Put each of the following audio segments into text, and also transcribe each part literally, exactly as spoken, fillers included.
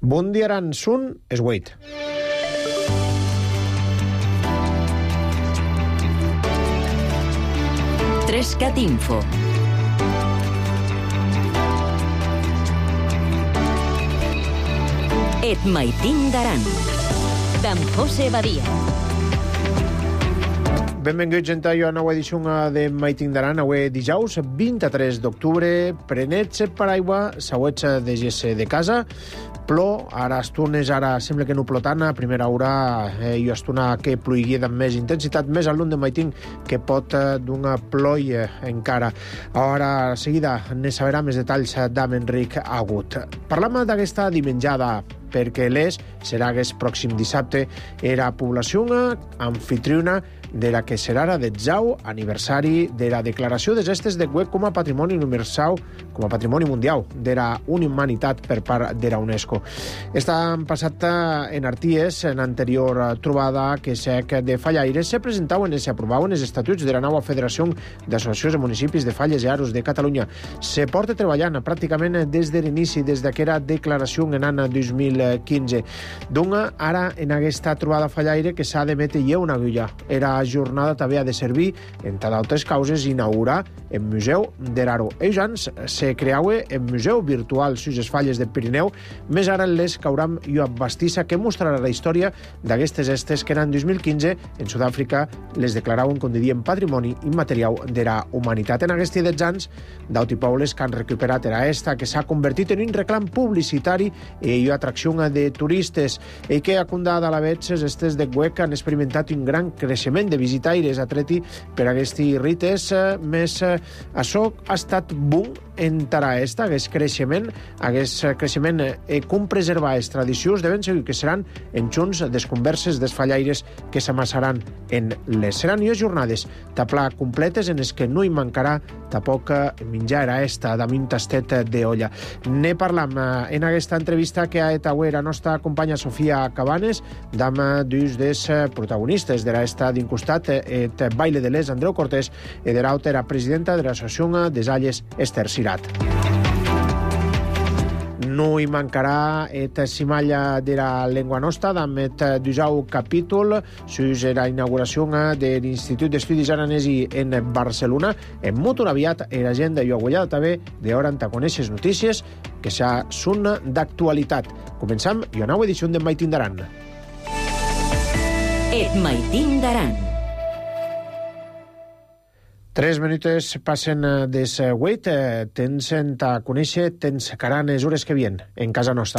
Bundiaran Sun Esweit. Trescat Info. Et maitin d'aran. D'en José Badia. Benvinguts a una nova edició de Maitin d'Aran. Avui dijous, vint-i-tres d'octubre. Prenets per aigua, sauets de gesse de casa. Plor, ara estunes, ara sembla que no plor tant. A primera hora eh, i estona que pluigui amb més intensitat, més al lluny de Maitin que pot eh, d'una ploia encara. Ara, a seguida, ne sabrà més detalls d'Am Enric Agut. Parlam d'aquesta dimenjada, perquè l'Es serà aquest pròxim dissabte era població anfitriona de la que serà el detzau aniversari de la declaració de gestes de Güell com a patrimoni universal, com a patrimoni mundial de la humanitat per part de la UNESCO. Està passat en Arties, en anterior trobada que sec de Fallaires, se presentaven i s'aprovaven els estatuts de la nova Federació d'Associacions de Municipis de Falles i Aros de Catalunya. Se porta treballant pràcticament des de l'inici, des d'aquella declaració en l'any dos mil quinze. Dunga, ara, en aquesta trobada Fallaire, que s'ha d'emetre ja una agulla. Era jornada també ha de servir, entre d'altres causes, inaugurar el Museu de l'Aro. Ells anys se creaue el Museu Virtual sus les Falles del Pirineu, més ara les cauram i bastissa que mostrarà la història d'aquestes estes que en dos mil quinze en Sud-àfrica les declaraven, com diem, patrimoni immaterial de la humanitat. En aquests dotze anys, d'auti pobles que han recuperat era esta, que s'ha convertit en un reclam publicitari i atracció de turistes, i que a condada a la Betxes, estes de Güec han experimentat un gran creixement de visitaires atreti per aquests rites, més això ha estat boom en Taraesta, aquest creixement, aquest creixement eh, com preservar les tradicions de ben segur que seran en junts des converses des fallaires que s'amassaran en les seran i les jornades taplar completes en les que no hi mancarà tampoc menjar era esta damunt tastet d'olla. Ne parlam en aquesta entrevista que ha et avui la nostra companya Sofia Cabanes d'am dus des protagonistes de l'esta d'un costat et baile de les Andreu Cortés i de l'altra era presidenta de l'Associació des Alles Esther Sirat. No hi mancarà et cimalla de la llengua nostra amb et dusau capítol sus la inauguració de l'Institut d'Estudis Aranesi en Barcelona. En molt aviat la gent de Ioguellada també d'hora a conèixer notícies que són d'actualitat. Començam i una nova edició de Maitin d'Aran. Et Maitin d'Aran. Tres minutes passen des vuit. Tens a conèixer, tens caran les hores que vien en casa nostra.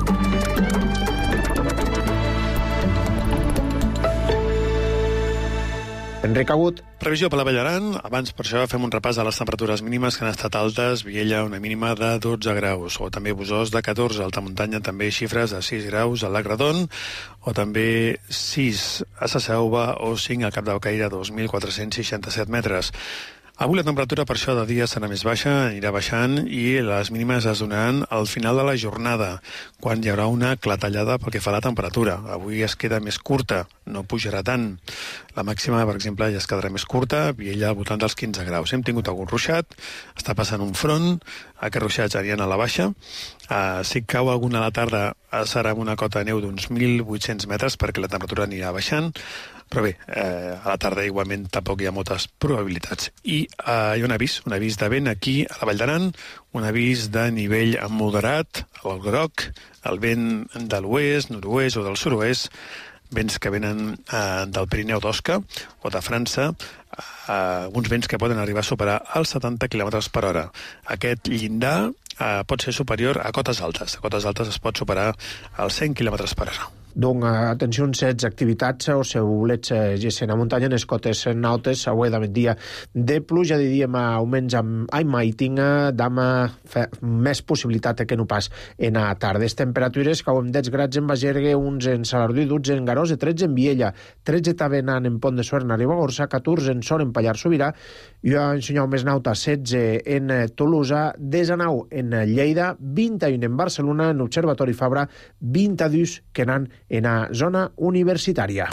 Enric Agut. Previsió per la Vall d'Aran. Abans, per això, fem un repàs de les temperatures mínimes que han estat altes. Viella, una mínima de dotze graus, o també Busós de catorze. Alta muntanya, també xifres de sis graus a l'Agradon, o també sis a Sa Selva, o cinc al Cap del Caire, dos mil quatre-cents seixanta-set metres. Avui la temperatura per això de dia serà més baixa, anirà baixant, i les mínimes es donaran al final de la jornada, quan hi haurà una clatellada pel que fa a la temperatura. Avui es queda més curta, no pujarà tant. La màxima, per exemple, ja es quedarà més curta, Viella al voltant dels quinze graus. Hem tingut algun ruixat, està passant un front, aquests ruixats aniran a la baixa. Uh, si cau alguna a la tarda serà una cota de neu d'uns mil vuit-cents metres perquè la temperatura anirà baixant. Però bé, eh, a la tarda igualment tampoc hi ha moltes probabilitats. I eh, hi ha un avís, un avís de vent aquí a la Vall d'Aran, un avís de nivell moderat, el groc, el vent de l'oest, nord-oest o del sud-oest, vents que venen eh, del Pirineu d'Osca o de França, eh, uns vents que poden arribar a superar els setanta quilòmetres per hora. Aquest llindar eh, pot ser superior a cotes altes. A cotes altes es pot superar els cent quilòmetres per hora. Donc, atenció a aquestes activitats, o si volets gessin a muntanya, en les cotes altes, avui de dia de pluja, diríem, augments amb aigua i tinga, d'ama més possibilitat que no pas en a tardes. Temperatures que amb deu grads en Bagergue, uns en Salardú, dotze en Garós, tretze en Viella, tretze també en Pont de Suert, en Ribagorça, catorze en Sort, en Pallars Sobirà, i a ensenyar més nauta, setze en Tolosa, desanau en Lleida, vint i un en Barcelona, en Observatori Fabra, vint-i-dos que n'han en la zona universitària.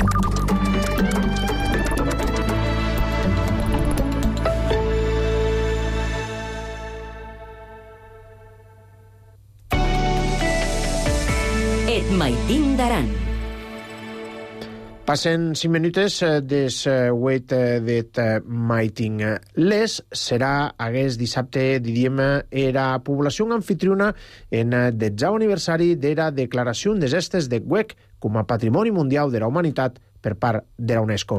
Et maitin d'aran. Passen cinc minutes des huit d'et maiting. Les serà aguest dissabte, diríem, era població anfitriona en detzau aniversari d'era declaració des estes de Gweck com a Patrimoni Mundial de la Humanitat per part de la UNESCO.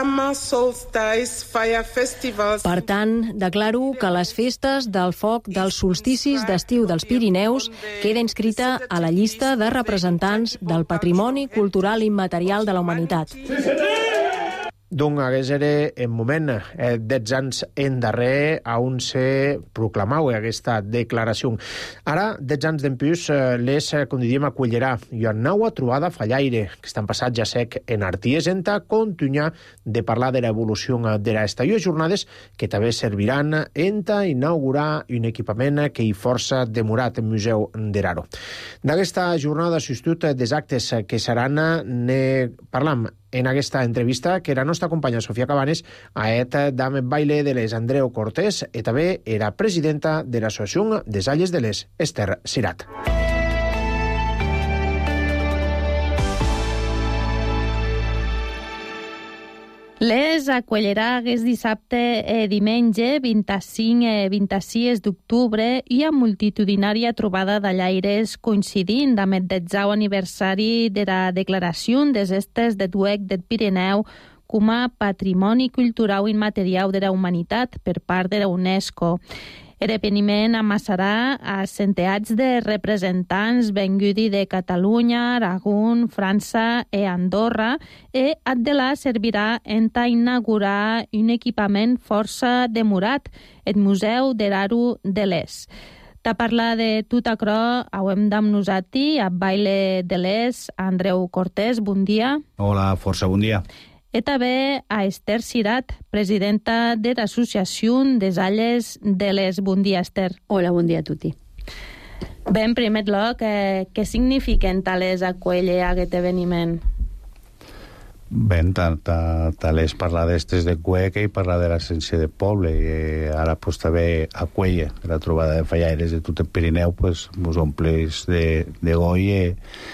Per tant, declaro que les festes del foc dels solsticis d'estiu dels Pirineus queda inscrita a la llista de representants del Patrimoni Cultural Immaterial de la Humanitat. Donc, hagués era en moment, eh, dez anys endarrer, a on se proclamau aquesta declaració. Ara, dez anys d'empús, eh, les, com diríem, acollirà i una nova trobada fallaire, que estan passat ja sec en Arties, enta continuar de parlar de l'evolució de l'estació de jornades, que també serviran enta inaugurar un equipament que hi força demorat en Museu d'Eraro. D'aquesta jornada substitut des actes que seran, ne parlam en aquesta entrevista que la nostra companya Sofia Cabanes ha et dam baile de les Andreu Cortés i també era presidenta de l'Associació des Alles de les Esther Sirat. Les acollirà aquest dissabte eh, diumenge vint-i-cinc eh, vint-i-sis d'octubre i a multitudinària trobada d'allaires coincidint amb el detzau aniversari de la declaració des estes de Duec del Pirineu com a Patrimoni Cultural Immaterial de la Humanitat per part de la UNESCO. L'esdeveniment amassarà a centenars de representants venguts de Catalunya, Aragó, França i Andorra i Adela servirà en inaugurar un equipament força demorat, el Museu d'Eraro de l'Es. De parlar de tot això, hem amb nosaltres a Baile de l'Es, Andreu Cortés, bon dia. Hola, força bon dia. I també a Esther Sirat, presidenta de l'Associació des Alles de l'Es. Bon dia, Esther. Hola, bon dia a tutti. Bé, en primer lloc, eh, què signifiquen tales acollir aquest esdeveniment? Bé, tal és parlar d'estes de Cueca i parlar de l'essència del poble. I ara pues, també acollir la trobada de fallaires de tot el Pirineu, pues, mos omplis de, de goi i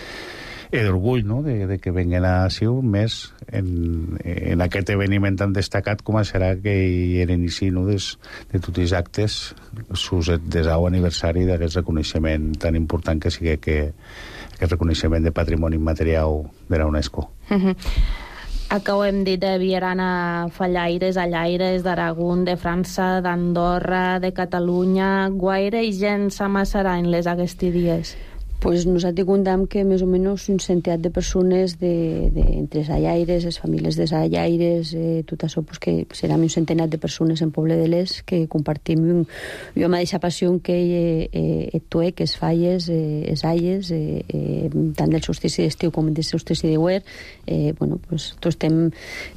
i d'orgull, no?, de, de que venguen a Siu més en, en aquest esdeveniment tan destacat com serà que hi era inici, no?, des, de tots els actes sus el desau aniversari d'aquest reconeixement tan important que sigui que aquest reconeixement de patrimoni immaterial de la UNESCO. Uh-huh. Acabem dit de vieran a fallaires, allaires d'Aragó, de França, d'Andorra, de Catalunya. Guaire i gent s'amassarà en les aquests dies? Pues nosaltres comptem que més o menys un centenar de persones de, de, entre els allaires, les famílies dels allaires, eh, tot això, pues que serà un centenar de persones en Poble de l'Es que compartim un, jo mateixa passió que eh, eh, tuec, es falles, eh, es alles, eh, eh, tant del solstici d'estiu com del solstici d'hivern, eh, bueno, pues tots estem...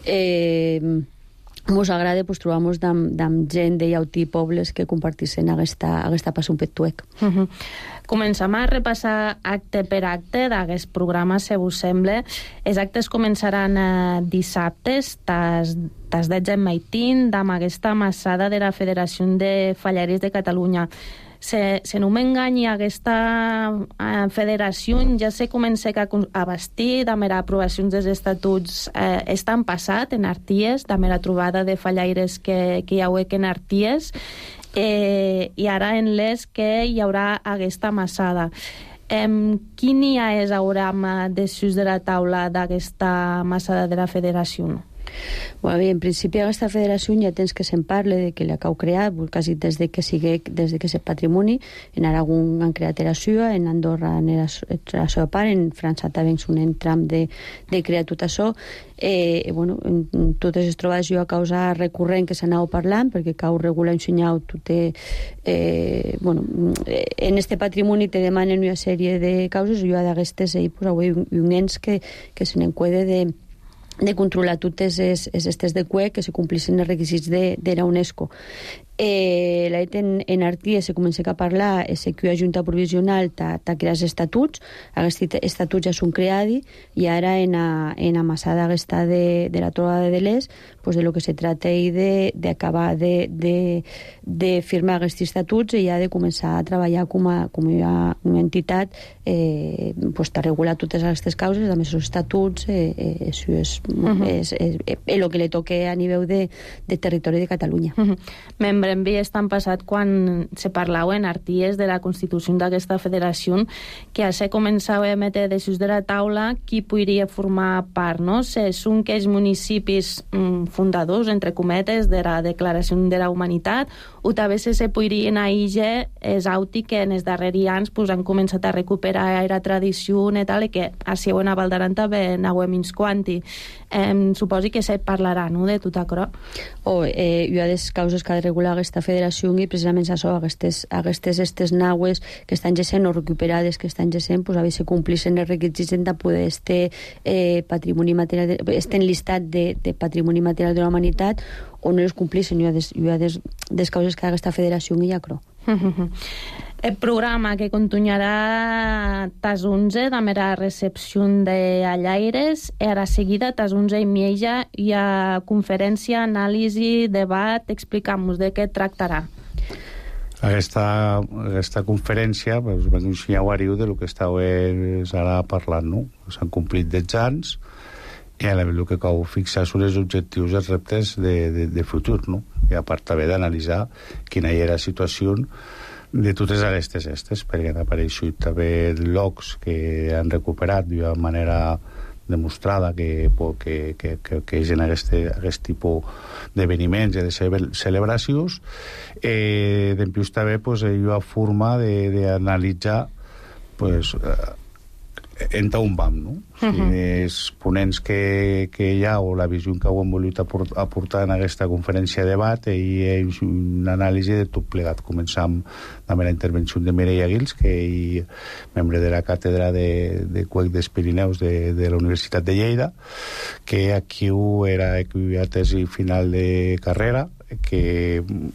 Eh, mos agrada pues, trobar-nos amb gent de llautí pobles que compartissin aquesta, aquesta passió per tuec. Uh-huh. Comencem a repassar acte per acte d'aquest programa, si us sembla. Els actes començaran eh, dissabtes, tas, tas dotze en maitín, amb aquesta amassada de la Federació de Fallaires de Catalunya. Se, se no m'enganyi, aquesta eh, federació ja se comença a vestir amb l'aprovació dels estatuts eh, estan passat en Arties, amb la trobada de fallaires que, que hi ha en Arties, eh, i ara en l'Es que hi haurà aquesta amassada. Eh, quin dia és haurà desús de la taula d'aquesta amassada de la federació? Bueno, bé, en principi aquesta federació ja tens que se'n parle de que la cau creat, quasi des de que sigui, des de que és patrimoni. En Aragó han creat la seva, en Andorra era la seva part, en França també és un entram de, de crear tot això. Eh, bueno, en, en totes les trobades jo a causa recurrent que s'anava parlant, perquè cau regula ensenyau tot eh, bueno, en este patrimoni te demanen una sèrie de causes, jo d'aquestes hi pues, avui un, un ens que, que se n'encuede de de controlar totes les estes de C U E que se complissin els requisits de, de la UNESCO. Eh, la en, en Arties se comença a parlar, se que la Junta Provisional t'ha creat els estatuts, aquests estatuts ja són creats i ara en, a, en amassada aquesta de, de la trobada de l'Es pues, de lo que se trata i d'acabar de, de, de firmar aquests estatuts i ja de començar a treballar com a, com a una entitat eh, pues, a regular totes aquestes causes, amb aquests estatuts, eh, eh, això és, uh -huh. és, és, és, és el que li toca a nivell de, de territori de Catalunya. Uh -huh. Membre en vi estan passat quan se parlava en arties de la constitució d'aquesta federació que se començava a emetre decisions de la taula qui podria formar part, no? Se són que els municipis mm, fundadors, entre cometes, de la Declaració de la Humanitat, o també se, se podrien aïllar els auti que en els darrers anys pues, han començat a recuperar la tradició i tal, i que així ho avaldaran també en agua mins quanti. Eh, suposi que se parlarà, no?, de tot això. O, eh, hi ha des causes que ha de regular aquesta federació i precisament això, aquestes, aquestes estes naues que estan gessent o recuperades que estan gessent, pues, a veure si complixen els requisits de poder este eh, patrimoni material, este enlistat de, de patrimoni material de la humanitat o no els complixen. Hi ha des, hi ha des, des causes que aquesta federació i ja creu. El programa que continuarà tas onze, també la recepció de allaires, i ara seguida, tas onze i mitja, hi ha conferència, anàlisi, debat. Explica'm-nos de què tractarà. Aquesta, aquesta conferència pues, va ensenyar del que estàu ara parlant, no? S'han complit dotze anys i el que cal fixar són els objectius i els reptes de, de, de futur, no? I a part també d'analitzar quina era la situació de totes aquestes estes, perquè han apareixut també llocs que han recuperat d'una manera demostrada que, que, que, que, que és en aquest, aquest tipus d'esdeveniments i de celebracions. Eh, Dempius també pues, hi ha forma d'analitzar pues, en on vam, no? Uh -huh. Si els ponents que, que hi ha o la visió que ho hem volut aportar en aquesta conferència de debat i és una anàlisi de tot plegat. Començam amb la intervenció de Mireia Guils, que és membre de la càtedra de, de Cuec dels Pirineus de, de la Universitat de Lleida, que aquí era la tesi final de carrera, que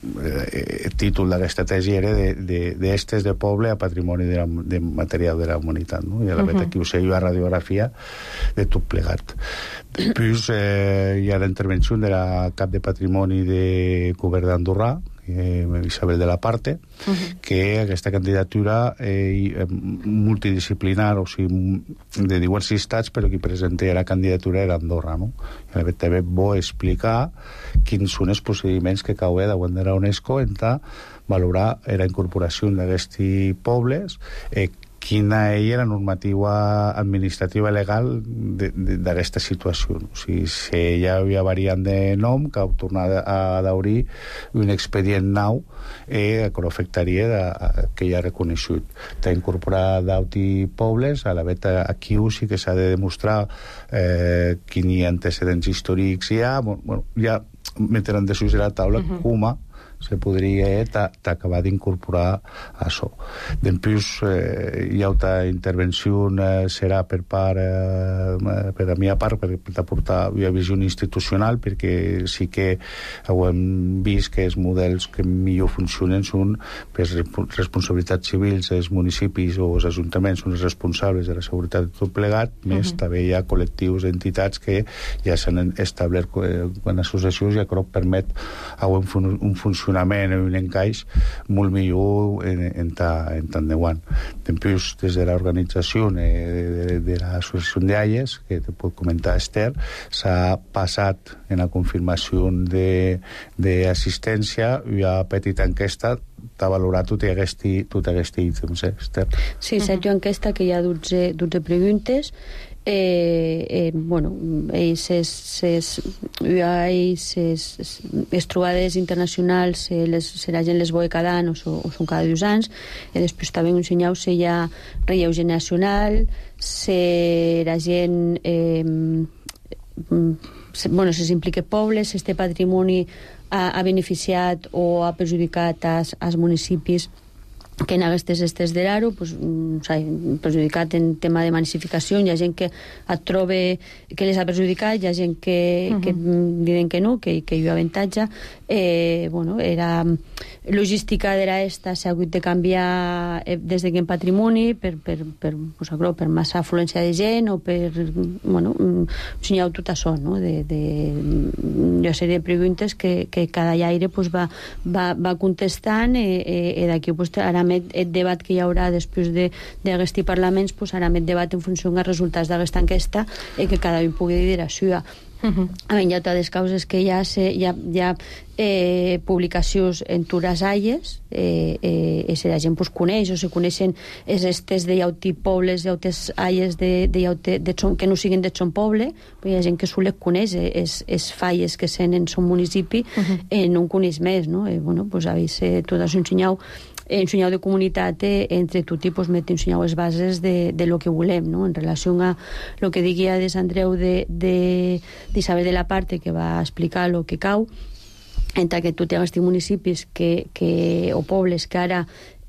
eh, el títol d'aquesta tesi era d'estes de, de, de poble a patrimoni de, la, de material de la humanitat, no? I a la vegada aquí ho sé, la radiografia de tot plegat. Després eh, hi ha la intervenció de la cap de patrimoni de Govern d'Andorrà, eh, Isabel de la Parte, uh -huh. que aquesta candidatura eh, multidisciplinar, o sigui, de diversos estats, però qui presenta la candidatura era Andorra, no? I a també vull explicar quins són els procediments que cau davant de la UNESCO en valorar la incorporació d'aquests pobles, eh, quina era la normativa administrativa legal d'aquesta situació. O sigui, si hi havia variant de nom, que ha tornat a d'obrir un expedient nou eh, que no afectaria de, que ja ha reconegut. D'incorporar d'altres pobles, a la veta aquí sí que s'ha de demostrar eh, quins antecedents històrics hi ha. Bueno, ja metran de sus a la taula uh-huh. com se podria eh, acabar d'incorporar això. Després eh, hi ha altra intervenció eh, serà per part eh, per a mi a part per, per aportar una visió institucional, perquè sí que ho hem vist que els models que millor funcionen són per responsabilitats civils, els municipis o els ajuntaments són els responsables de la seguretat de tot plegat, més uh-huh. també hi ha col·lectius, entitats que ja s'han establert eh, en associacions i ja crec permet un, fun un funcionament i un encaix molt millor en, en, ta, en tant de guant. Després, des de l'organització de, de, de l'associació d'Aies, que te pot comentar Esther, s'ha passat en la confirmació d'assistència una petita enquesta t'ha valorat tot aquest ítem, Esther. Sí, Sergio, enquesta que hi ha dotze, dotze preguntes. Eh, eh, bueno, ells es, es, ells es, les trobades internacionals eh, les, se la gent les veuen cada any o, so, o són cada dos anys i després també ensenyeu si hi ha relleu generacional, si la gent eh, se, bueno, si s'implica pobles, si este patrimoni ha, ha beneficiat o ha perjudicat als, als municipis que en aquestes estes de l'Aro pues, s'ha perjudicat en tema de massificació, hi ha gent que et troba que les ha perjudicat, hi ha gent que, uh -huh. que diuen que no, que, que hi ha avantatge. Eh, bueno, era logística d'era esta s'ha hagut de canviar eh, des de que en patrimoni per, per, per, pues, per massa afluència de gent o per, bueno, senyau tot això, no? De, de, hi ha una sèrie de preguntes que, que cada llaire pues, va, va, va contestant i eh, eh, d'aquí pues, ara el debat que hi haurà després d'aquests parlaments, pues, ara el debat en funció dels resultats d'aquesta enquesta i que cada un pugui dir a suya. Uh-huh. A veure, hi ha altres causes que hi ha, hi ha, hi ha eh, publicacions en tures alles, eh, eh, i si la gent pues, coneix o se coneixen els estes de llauti pobles, llautes alles de, de llaute, de son, que no siguin de son poble, però hi ha gent que sols coneix els falles que sent en son municipi, uh-huh. eh, no en coneix més, no? Eh, bueno, pues, a veure, tot això ensenyau ensenyau de comunitat eh, entre tot i pues, ensenyau les bases de, de lo que volem, no? En relació a lo que diguia de Sant Andreu de, de, d'Isabel de la Parte, que va explicar lo que cau entre que tots aquests municipis que, que, o pobles que ara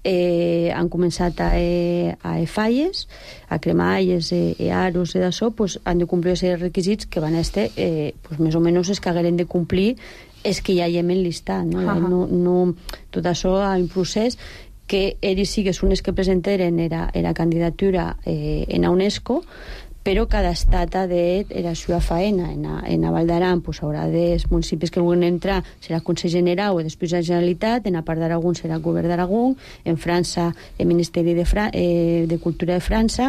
eh, han començat a, eh, a falles, a cremar alles i eh, aros i d'això, pues, han de complir aquests requisits que van estar eh, pues, més o menys els que hagueren de complir és que ja hi hem enlistat, no? Uh-huh. no, no, tot això ha un procés que ells sí que són els que presentaren era, era candidatura eh, en a UNESCO, però cada estat ha de la seva faena. En a, en a Val d'Aran pues, haurà dels municipis que vulguin entrar serà Consell General o després la Generalitat, en a part d'Aragó serà el Govern d'Aragó, en França el Ministeri de, Fra eh, de Cultura de França,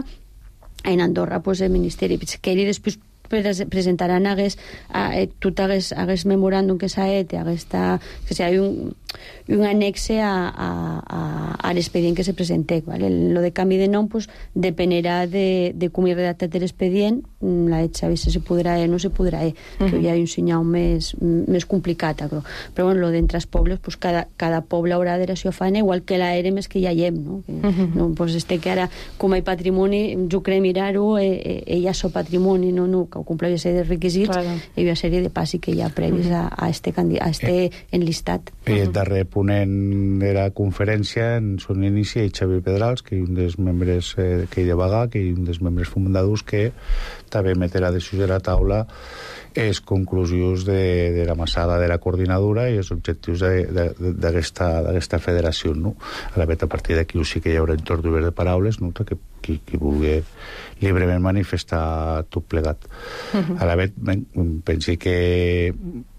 en Andorra pues, el Ministeri, que ells després presentaran hagués, a, eh, tot hagués, hagués memoràndum que s'ha fet, haguesta, que sigui un, un annexe a, a, a, a l'expedient que se presente. ¿Vale? Lo de canvi de nom pues, dependerà de, de com hi redactat l'expedient, la de Xavi se podrà o no se podrà, eh, uh-huh. que hi ha un senyal més, més complicat. Però, però bueno, lo d'entre els pobles, pues, cada, cada poble haurà de la seva faena, igual que la érem és que ja hi hem, no? Que, uh-huh. no pues, este que ara, com hi patrimoni, jo crec mirar-ho, eh, eh, ella és patrimoni, no, no, que ho compleix de requisits, claro. Hi ha una sèrie de passi que hi ha previs a, a este, a este eh, enlistat. I el darrer ponent de la conferència en son inici és Xavier Pedrals, que és un dels membres eh, que hi de vaga, que és un dels membres fundadors que també meterà de a la taula els conclusions de, de la massada de la coordinadora i els objectius d'aquesta federació, no? A la vet, a partir d'aquí sí que hi haurà entorn d'obert de paraules, no? Que qui, qui vulgui lliurement manifestar tot plegat. Uh-huh. A la vet, pensi que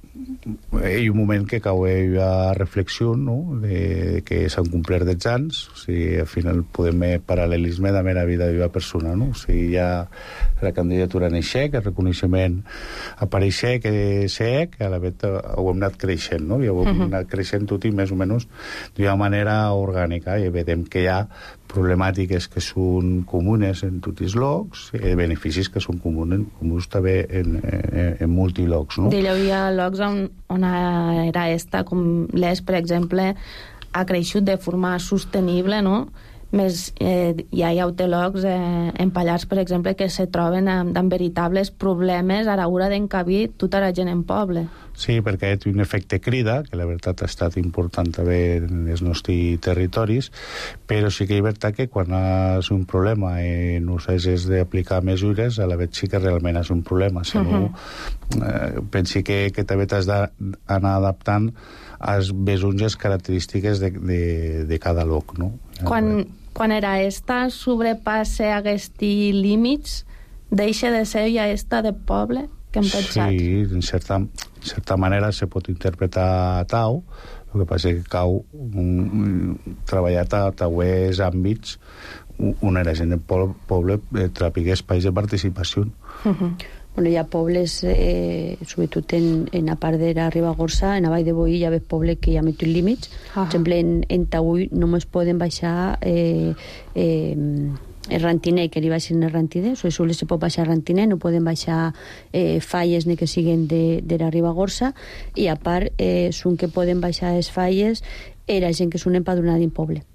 hi ha un moment que cau a reflexió, no? De que s'han complert dotze anys, o sigui, al final podem fer paral·lelisme de la vida de la persona, no? O sigui, hi ha la candidatura en aixec, el reconeixement apareixer que sé que a la vet ho hem anat creixent, no? I ho hem uh-huh. anat creixent tot i més o menys d'una manera orgànica, i vedem que hi ha problemàtiques que són comunes en tots els llocs i beneficis que són comuns, comuns també en, en, en multilocs, no? D'allò hi ha llocs on, on era esta, com l'Es, per exemple, ha creixut de forma sostenible, no? Més, eh, ja hi ha llocs eh, en Pallars, per exemple, que se troben amb, amb veritables problemes a l'hora d'encabir tota la gent en poble. Sí, perquè té un efecte crida, que la veritat ha estat important també en els nostres territoris, però sí que és veritat que quan és un problema i no s'has d'aplicar mesures, a la vegada sí que realment és un problema. Si no, uh-huh. eh, pensi que, que també t'has d'anar adaptant als besons i les característiques de, de, de cada lloc, no? Quan, quan era esta sobrepassa aquests límits, deixa de ser ja esta de poble que hem pensat. Sí, en certa, en certa manera se pot interpretar tau, el que passa que cau un, un, treballat a tauers àmbits on la gent del poble, poble eh, tràpiga espais de participació. Uh-huh. Bueno, hi ha pobles, eh, sobretot en, en la part de la Ribagorça, en la Vall de Boí hi ha pobles que hi ha metut límits. Uh-huh. Per exemple, en, en Taüll només poden baixar eh, eh, el rantiner, que li baixen el rantiner, o sigui, sols se pot baixar el rantiner, no poden baixar eh, falles ni que siguen de, de la Ribagorça, i a part, eh, són que poden baixar les falles era gent que són empadronada en poble.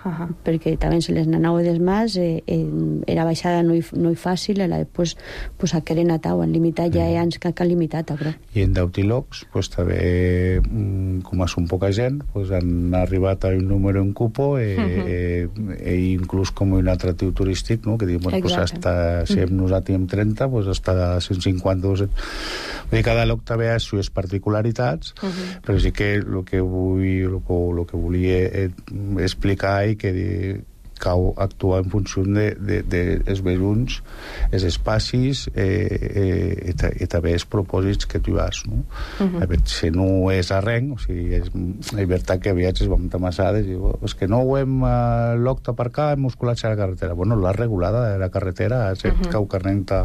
uh-huh. perquè també se les nanau des mas eh, eh, era baixada no hi, no hi fàcil era pues, pues a querer natau en limitat ja hi anys que han limitat però. I en Dautilocs pues, també com són poca gent pues, han arribat a un número en cupo eh, uh-huh. eh, eh, inclús com un atractiu turístic no? que diuen pues, hasta, si hem uh-huh. nosaltres en trenta pues, hasta cent cinquanta vull dir, cada lloc també ha les seves particularitats uh-huh. però sí que el que vull el que, lo que volia eh, explicar i que cal actuar en funció de, de, de els veïns, els espacis eh, eh, i, i també els propòsits que tu has, no? Uh-huh. A veure, si no és arrenc, o sigui, és, la veritat que aviat es vam tamassades i diu, és que no ho hem uh, loc d'aparcar, hem musculat a la carretera. Bueno, l'ha regulada de la carretera, has de uh-huh. cau carrenta,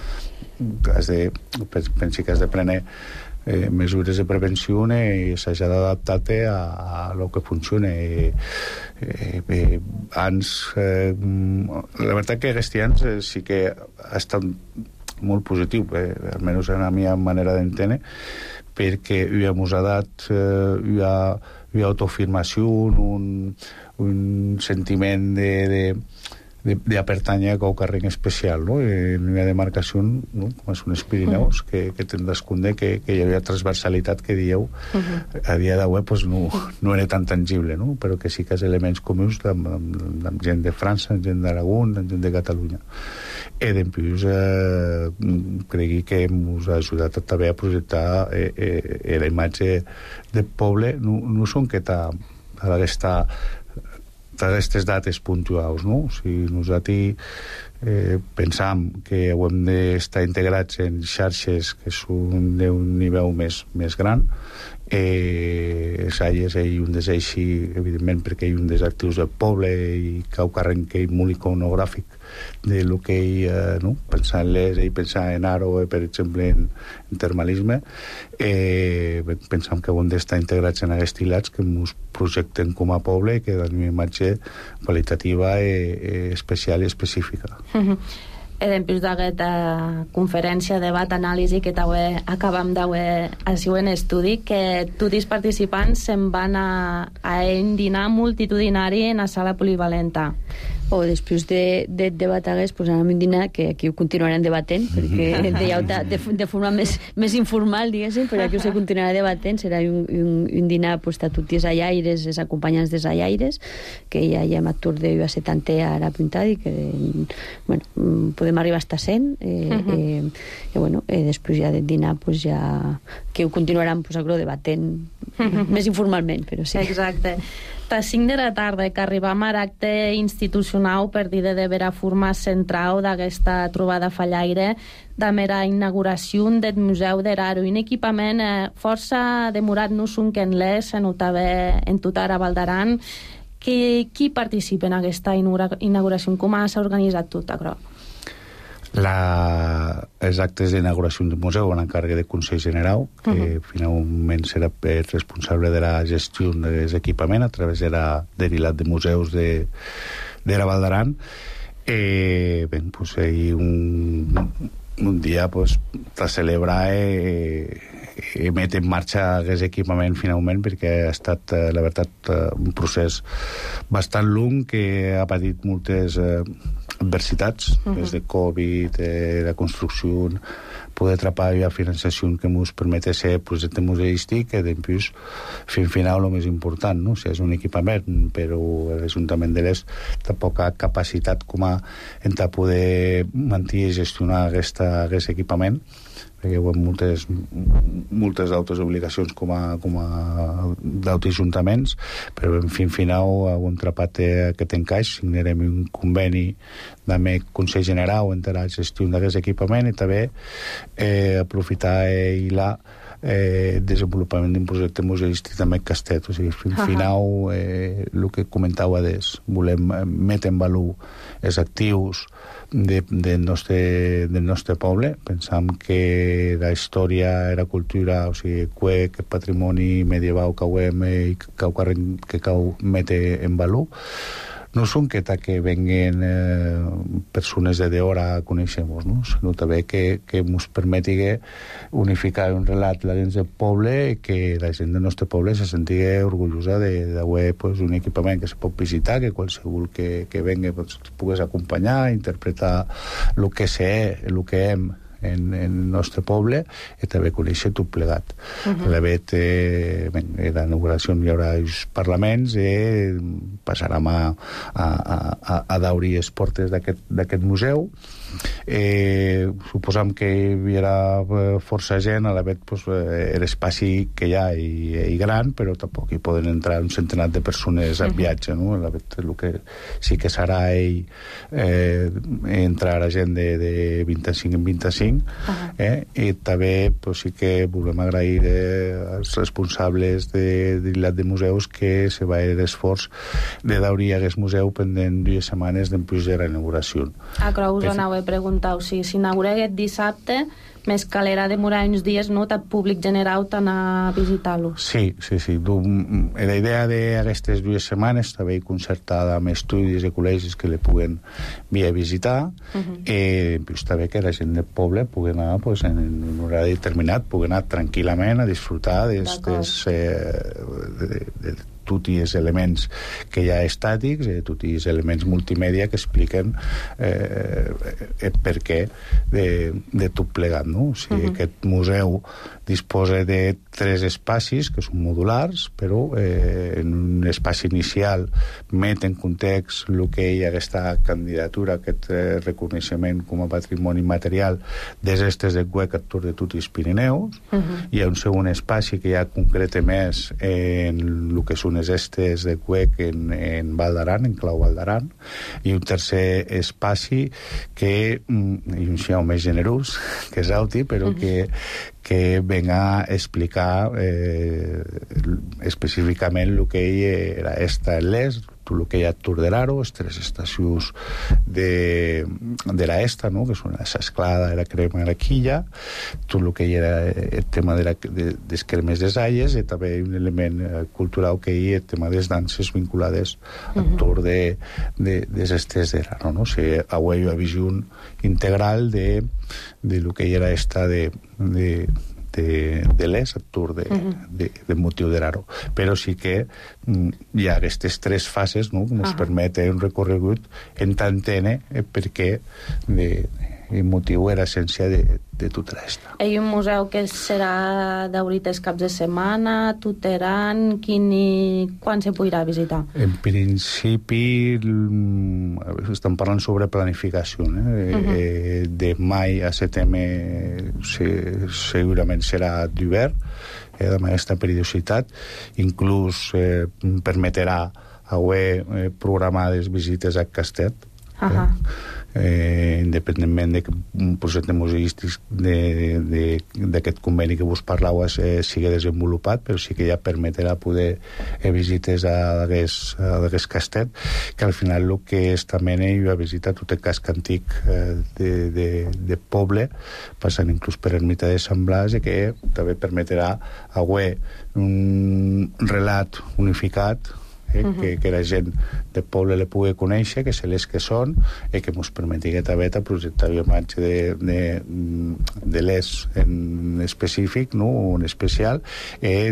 has de, pensi que has de prendre Eh, mesures de prevenció i s'ha d'adaptar-te a, a lo que funciona eh, eh, eh, ans eh, la veritat que aquest any eh, sí que ha estat molt positiu eh, almenys en la meva manera d'entendre perquè hi ha musadat eh, hi ha, hi ha autoafirmació un, un sentiment de, de de, de pertànyer a un carrer especial, no? En una demarcació, no? Com són els Pirineus, uh-huh. que, que tindràs compte que, que hi havia transversalitat que dieu, uh-huh. a dia d'avui pues, no, no era tan tangible, no? Però que sí que és elements comuns amb, amb, amb gent de França, amb gent d'Aragó, amb gent de Catalunya. I d'empius eh, cregui que ens ha ajudat també a projectar eh, eh, la imatge del poble, no, no són que t'ha aquesta d'aquestes dates puntuals, no? O sigui, nosaltres eh, pensam que hem d'estar integrats en xarxes que són d'un nivell més, més gran. Eh, és un des així, evidentment, perquè hi ha un des actius del poble i cau carrer que hi molt iconogràfic de lo que hi, eh, no? Pensar en l'Es i pensar en Aro, eh, per exemple, en, en termalisme. Eh, pensam que hem d'estar integrats en aquests hilats que ens projecten com a poble i que donen una imatge qualitativa eh, eh, especial i específica. Mm-hmm. Dempús d'aquesta conferència, debat, anàlisi que també acabam d'haver així en estudi, que tots els participants se'n van a, a un dinar multitudinari en la sala polivalenta. O després de, de debat hagués, pues anem a un dinar que aquí ho continuarem debatent, perquè dèieu de, de, de forma més, més informal, diguéssim, però aquí ho se continuarà debatent, serà un, un, un dinar pues, a tots els allaires, els acompanyants dels allaires, que ja hi ha actor de setanta ara apuntat i que bueno, podem arribar a cent eh, uh-huh. eh, i bueno, eh, després ja del dinar pues, ja, que ho continuarem pues, debatent uh-huh. més informalment, però sí. Exacte. A cinc de la tarda que arribam a l'acte institucional per dir de vera forma central d'aquesta trobada fallaire de mera inauguració del Museu d'Eraro, un equipament eh, força demorat-nos un que en l'és, en també en tot ara Val d'Aran. Qui, qui participa en aquesta inauguració? Com s'ha organitzat tot, això? La, els actes d'inauguració del museu van encàrrec del Consell General, que uh-huh. finalment serà responsable de la gestió dels equipaments a través de la derilat de museus de, de la Val d'Aran. Eh, ben, pues, ahí un, un dia pues, a celebrar eh, i met en marxa aquest equipament finalment, perquè ha estat, la veritat, un procés bastant long que ha patit moltes eh, adversitats, uh-huh. des de Covid, eh, la construcció, poder atrapar la financiació que ens permet ser projecte museístic, que després, fins final, el més important, no? O sigui, és un equipament, però l'Ajuntament de l'Est té poca capacitat com a en poder mantenir i gestionar aquesta, aquest equipament, perquè hi ha moltes, moltes altres obligacions com a, com a d'altres ajuntaments, però en fin final ho hem trapat aquest encaix, signarem un conveni amb el Consell General entre la gestió d'aquest equipament i també eh, aprofitar eh, i la eh, desenvolupament d'un projecte museístic també a Castet. O sigui, fin final eh, el que comentava des, volem metre en valor els actius de, de nostre, del nostre poble. Pensam que la història, la cultura, o sigui, que patrimoni medieval que ho hem, que, que cau metre en valor. no són que, que venguen eh, persones de d'hora a conèixer-nos, no? Sinó també que, que ens permeti unificar un relat la dins del poble i que la gent del nostre poble se senti orgullosa d'haver pues, un equipament que se pot visitar, que qualsevol que, que vengui pues, pugues acompanyar, interpretar el que sé, el que hem en, en el nostre poble i també conèixer tot plegat. Uh-huh. De fet, eh, ben, a l'inauguració hi haurà els parlaments i eh, passarem a, a, a, a d'obrir les portes d'aquest museu. Eh, suposam que hi haurà força gent, a la vegada pues, eh, l'espai que hi ha i, i gran, però tampoc hi poden entrar un centenar de persones a viatge, no? A la vegada el que sí que serà ell eh, entrar a gent de, de vint-i-cinc en vint-i-cinc, uh-huh. eh? I també pues, sí que volem agrair eh, als responsables de, de l'At de Museus que se va fer l'esforç de d'obrir aquest museu pendent dues setmanes després de la inauguració. A Crous anau a preguntar, o sigui, s'inaugura aquest dissabte, més calera demorar uns dies, no? Tant públic general tant a visitar-lo. Sí, sí, sí. La idea d'aquestes dues setmanes també concertada amb estudis i col·legis que le puguen vir a visitar, uh-huh. i pues, també que la gent del poble pugui anar pues, en un horari determinat, pugui anar tranquil·lament a disfrutar d'estes eh, de, de, tots els elements que hi ha estàtics i tots els elements multimèdia que expliquen eh, el per què de, de tot plegat, no? O sigui, uh-huh. aquest museu disposa de tres espacis que són modulars, però eh, en un espaci inicial met en context el que hi ha aquesta candidatura, aquest eh, reconeixement com a patrimoni material des estes de Cuec a tot de tots els Pirineus. Uh-huh. Hi ha un segon espaci que ja concreta més en el que són les estes de Cuec en, en Val d'Aran, en clau Val d'Aran, i un tercer espaci que, i un xau més generós, que és Auti, però uh-huh. que que ven a explicar eh, específicament el que era esta en l'est, tot el que hi ha a Tour de l'Aro, les tres estacions de, de la Esta, no? Que són la Esclada, la Crema i la Quilla, tot el que hi era el tema de la, de, dels cremes des Aies, i també un element cultural que hi ha el tema de les danses vinculades uh-huh. al Tour de, de, de les estes de l'Aro, no? O sigui, avui hi ha visió integral de, de lo que hi era esta de, de de, de l'Es, el Tour de, uh-huh. de, de motiu de l'Aro. Però sí que mm, hi ha aquestes tres fases, no?, que ens uh-huh. permeten un recorregut en tant tene eh, perquè de, el motiu era essència de, de tota l'esta. Hi ha un museu que serà d'obrit els caps de setmana, tuteran, quin i quan se podrà visitar? En principi estem parlant sobre planificació, eh? Uh-huh. eh, de mai a setembre se, segurament serà d'hivern, eh, amb aquesta periodicitat, inclús eh, permetrà haver eh, programades visites a Castet, uh-huh. eh? Eh, independentment de que un projecte museístic d'aquest conveni que vos parlau eh, sigui desenvolupat, però sí que ja permetrà poder eh, visites a d'aquest castet, que al final el que és també ell va visitar tot el casc antic eh, de, de, de poble, passant inclús per ermita de Sant Blas, i que també permetrà haver un relat unificat Eh, uh-huh. que, que la gent del poble le pugui conèixer, que sé les que són, i que ens permeti també projectar imatge de, de, de l'Es en específic, no?, en especial, eh,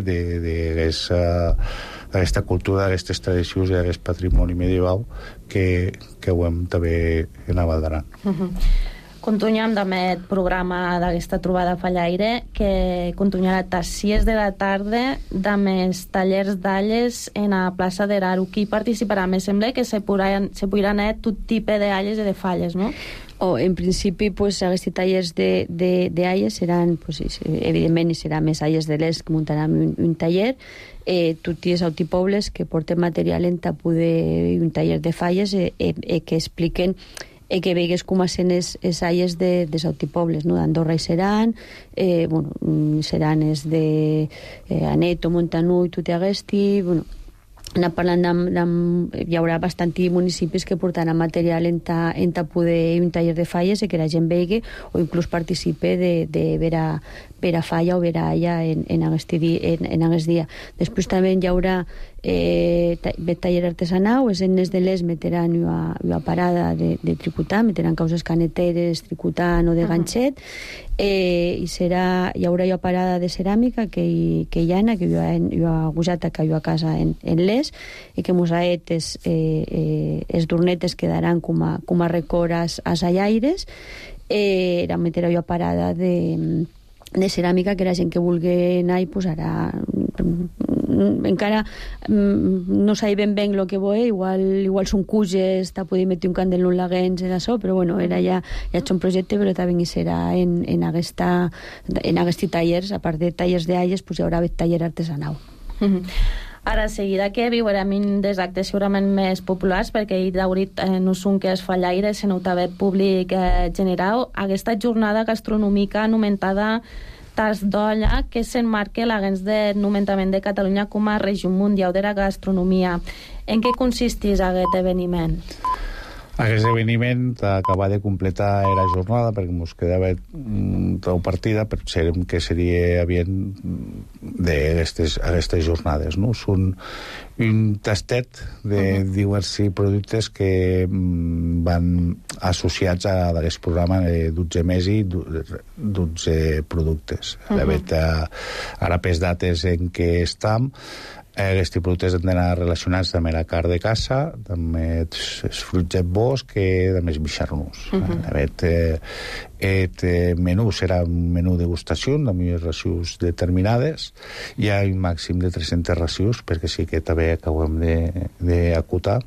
d'aquesta cultura, d'aquestes tradicions i d'aquest patrimoni medieval que, que ho hem també en Val d'Aran. Uh-huh. Continuem amb el programa d'aquesta trobada fallaire, que continuarà a les sis de la tarda amb els tallers d'alles en la plaça de l'Aro. Qui participarà? Me sembla que se podran, se podran anar tot tipus d'alles i de falles, no? O, en principi, pues, aquests tallers de, de, de alles seran, pues, evidentment, serà més alles de l'est que muntaran un, un taller, eh, tots els autipobles que porten material en poder un taller de falles eh, eh, que expliquen i que veigues com sent les alles de, dels autipobles, no?, d'Andorra i Seran, eh, bueno, Seran és de eh, Aneto, Montanui, tot aquest, bueno, anar parlant amb, amb, hi haurà bastants municipis que portaran material en ta, en ta poder un taller de falles i que la gent vegi o inclús participe de, de vera, vera falla o vera alla en, en, aquest, en, en aquest dia. Després també hi haurà eh, bet taller artesanau, es enes de les meteran una, una parada de, de tricotar, meteran causes caneteres, tricotant o de ganxet, eh, i serà, hi haurà una parada de ceràmica que hi, que hi ha, que hi ha, hi ha gusata que hi ha a casa en, en les, i que mosaetes, eh, eh, es durnetes quedaran com a, com a recores a sallaires, eh, era meter una parada de de ceràmica que la gent que vulgui anar hi posarà encara no sé ben ben el que vull, igual, igual són cuges, t'ha poder metre un candel un laguens en això, però bueno, era ja, ja un projecte, però també hi serà en, en aquesta en aquests tallers, a part de tallers d'alles, pues hi haurà taller artesanal. Ara, a seguida que viurem un dels actes segurament més populars, perquè hi d'haurit eh, no són que es fallaire, sinó també públic eh, general, aquesta jornada gastronòmica anomentada Tas d'Olla, que s'enmarca l'Agents de Nomentament de Catalunya com a regió mundial de la gastronomia. En què consisteix aquest esdeveniment? Aquest esdeveniment acaba de completar la jornada perquè ens quedava prou partida, però sabem que seria havent d'aquestes jornades, no? Són un tastet de uh-huh. diversos productes que van associats a aquest programa de dotze mesos i dotze productes. Uh-huh. La vet, ara pels dates en què estem, aquests productes han d'anar relacionats amb la carn de caça, amb els fruits del bosc, amb els bixarnos. Uh-huh. Aquest menú serà un menú de degustació amb unes racions determinades. Hi ha un màxim de tres-centes racions, perquè sí que també acabem d'acotar.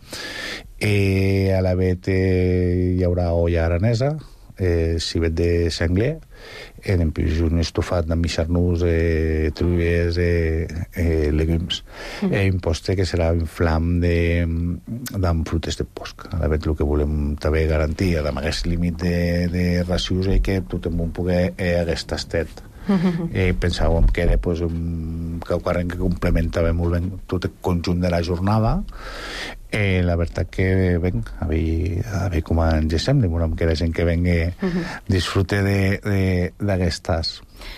Eh, a la vet eh, hi haurà olla aranesa, eh, civet de sengler, eh, després un estofat de mixarnús, eh, truies, eh, eh, legumes, mm. eh, un postre que serà un flam de, amb frutes de bosc. A la vet el que volem també garantir amb aquest límit de, de racions és que tothom pugui eh, aquest tastet. Eh, pensàvem que era pues, un caucarren que complementava molt bé tot el conjunt de la jornada. Eh, la veritat que ben, a veure, a veure com ens sembla, volem que la gent que vengui uh-huh. disfrute d'aquestes.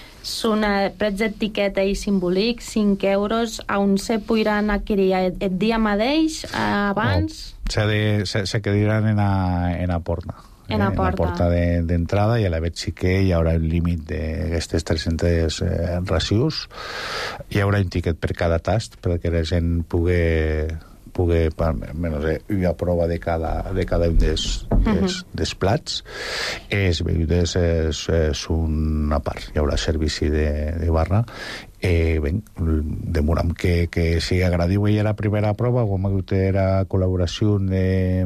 Són eh, prets d'etiqueta i simbòlic, cinc euros, on se podran adquirir el dia mateix, eh, abans? No, se, de, se, se quediran en a, en a porta. En la porta, en la porta d'entrada, i a la vegada sí que hi haurà un límit d'aquestes tres-centes eh, racions. Hi haurà un tiquet per cada tast perquè la gent pugui, pugui menys, eh, una prova de cada, de cada un dels, dels, uh-huh. dels plats. Les begudes és, és una part. Hi haurà servici de, de barra. Eh, ben, demorem que, que sigui agradiu. I la primera prova, com ha hagut la col·laboració de,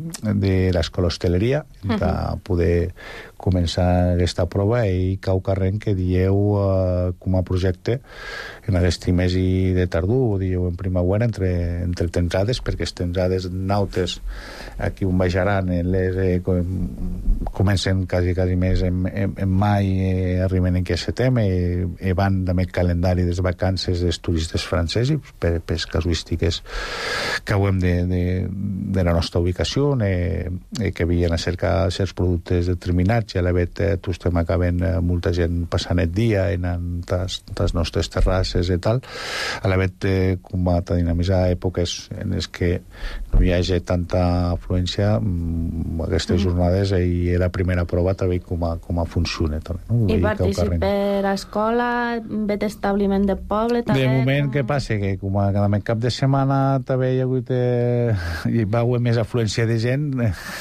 de l'escola hosteleria, uh-huh. de poder començar aquesta prova, i cau carrent que dieu uh, com a projecte en aquest mes de tardor, dieu en primavera, entre, entre temporades, perquè les temporades nautes aquí on baixaran les, eh, com, comencen quasi, quasi més en, en, en mai, eh, arriben en aquest setembre, i, i van també el calendari de les vacances dels turistes francesos per, per les casuístiques que hauem de, de, de la nostra ubicació, eh, eh, que havien a cercar certs productes determinats, i a la vet eh, tots estem acabant eh, molta gent passant el dia en les nostres terrasses i tal. A la vet eh, com a dinamitzar èpoques en les que no hi hagi tanta afluència, mm, aquestes mm. jornades, eh, i la primera prova també com a, com a funciona també, no? I participa a escola, vet establiment de poble també? De moment, què passa? Que com a cada cap de setmana també hi ha hagut eh, hi va haver més afluència de gent.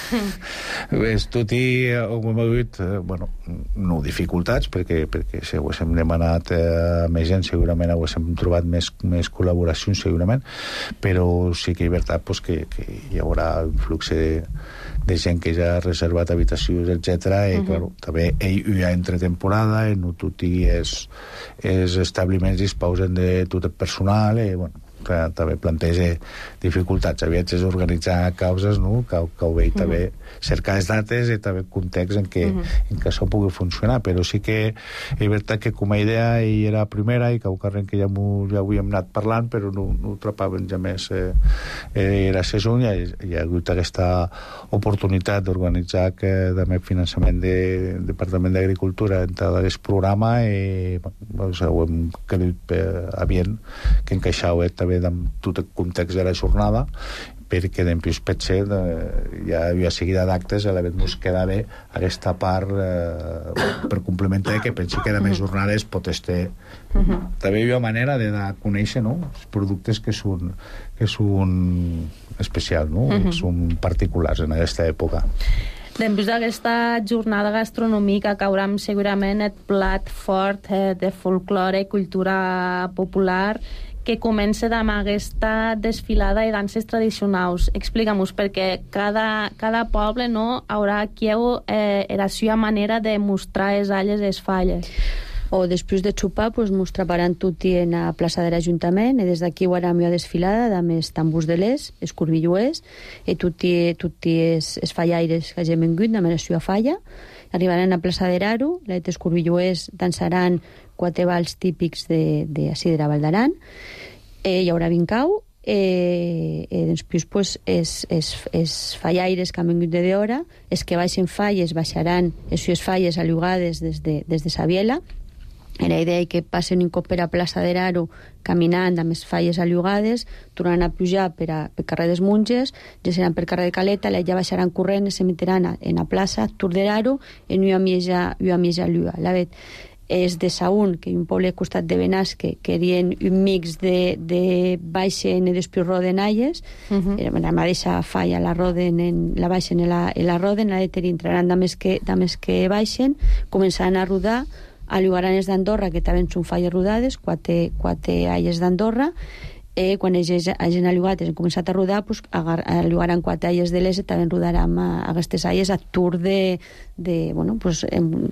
És tot i com ha hagut, eh, bueno, no dificultats, perquè, perquè si ho hem demanat eh, més gent, segurament ho hem trobat més, més col·laboracions, segurament, però sí que és veritat pues, que, que hi haurà un flux de, de gent que ja ha reservat habitacions, etcètera, i uh-huh. claro, també hi ha entre temporada, i no tot i és, és establiments disposen de tot el personal, i bueno, també planteja dificultats. Aviat és organitzar causes, no? Que, que ho veig, uh-huh. també cercar les dates i també context en què, uh-huh. en què això pugui funcionar, però sí que és veritat que com a idea hi era la primera, i que ho carrer que ja, ja ho havíem anat parlant, però no, no ho trapàvem ja més eh, eh, era saison, i hi ha hagut aquesta oportunitat d'organitzar que també finançament del de, Departament d'Agricultura entre aquest programa, i bueno, ho hem cregut eh, avient que encaixava també amb tot el context de la jornada, perquè d'empís potser hi havia seguida d'actes i a la vegada ens quedava aquesta part eh, per complementar, que pensi que de més jornades pot estar. Uh-huh. També hi ha manera de conèixer, no?, els productes que són, que són especials, no?, uh-huh. són particulars en aquesta època. Després d'aquesta jornada gastronòmica caurà segurament el plat fort eh, de folklore i cultura popular, que comença amb aquesta desfilada de danses tradicionals. Explica-nos, perquè cada, cada poble, no, haurà aquí eh, la seva manera de mostrar les alles i les falles. O després de xupar, pues, mos treparan tutti en la plaça de l'Ajuntament, i des d'aquí haurà una desfilada amb els tambors de les, els curvilluers, i tutti, tutti els, els fallaires que hagin vingut amb la seva falla. Arribaran a la plaça de l'Aro, els curvilluers dansaran quatre balls típics de, de, de, de la Val d'Aran, eh, hi haurà vincau, eh, eh, després pues, els, els, els fallaires que han vingut de d'hora, els que baixen falles baixaran les seves falles allugades des de, des de Sabiela. La idea és que passen un cop per a plaça de l'Aro caminant amb les falles allugades, tornaran a pujar per, a, per carrer des Monges, ja seran per carrer de Caleta, ja baixaran corrent i se metteran en la plaça Tour de l'Aro en una mitja, una mitja llua. La vet és de Saún, que és un poble al costat de Benasque, que serien un mix de, de baixen i després roden alles. Uh-huh. La mateixa falla la roden, en, la baixen i la, i la roden, la de entraran dames que, dames que baixen, començaran a rodar, allugaran els d'Andorra, que també són falles rodades, quatre, quatre alles d'Andorra, eh, quan ells hagin allugat i han començat a rodar, pues, allugaran quatre alles de l'Es i també rodaran a, a aquestes alles a tour de, de bueno, pues,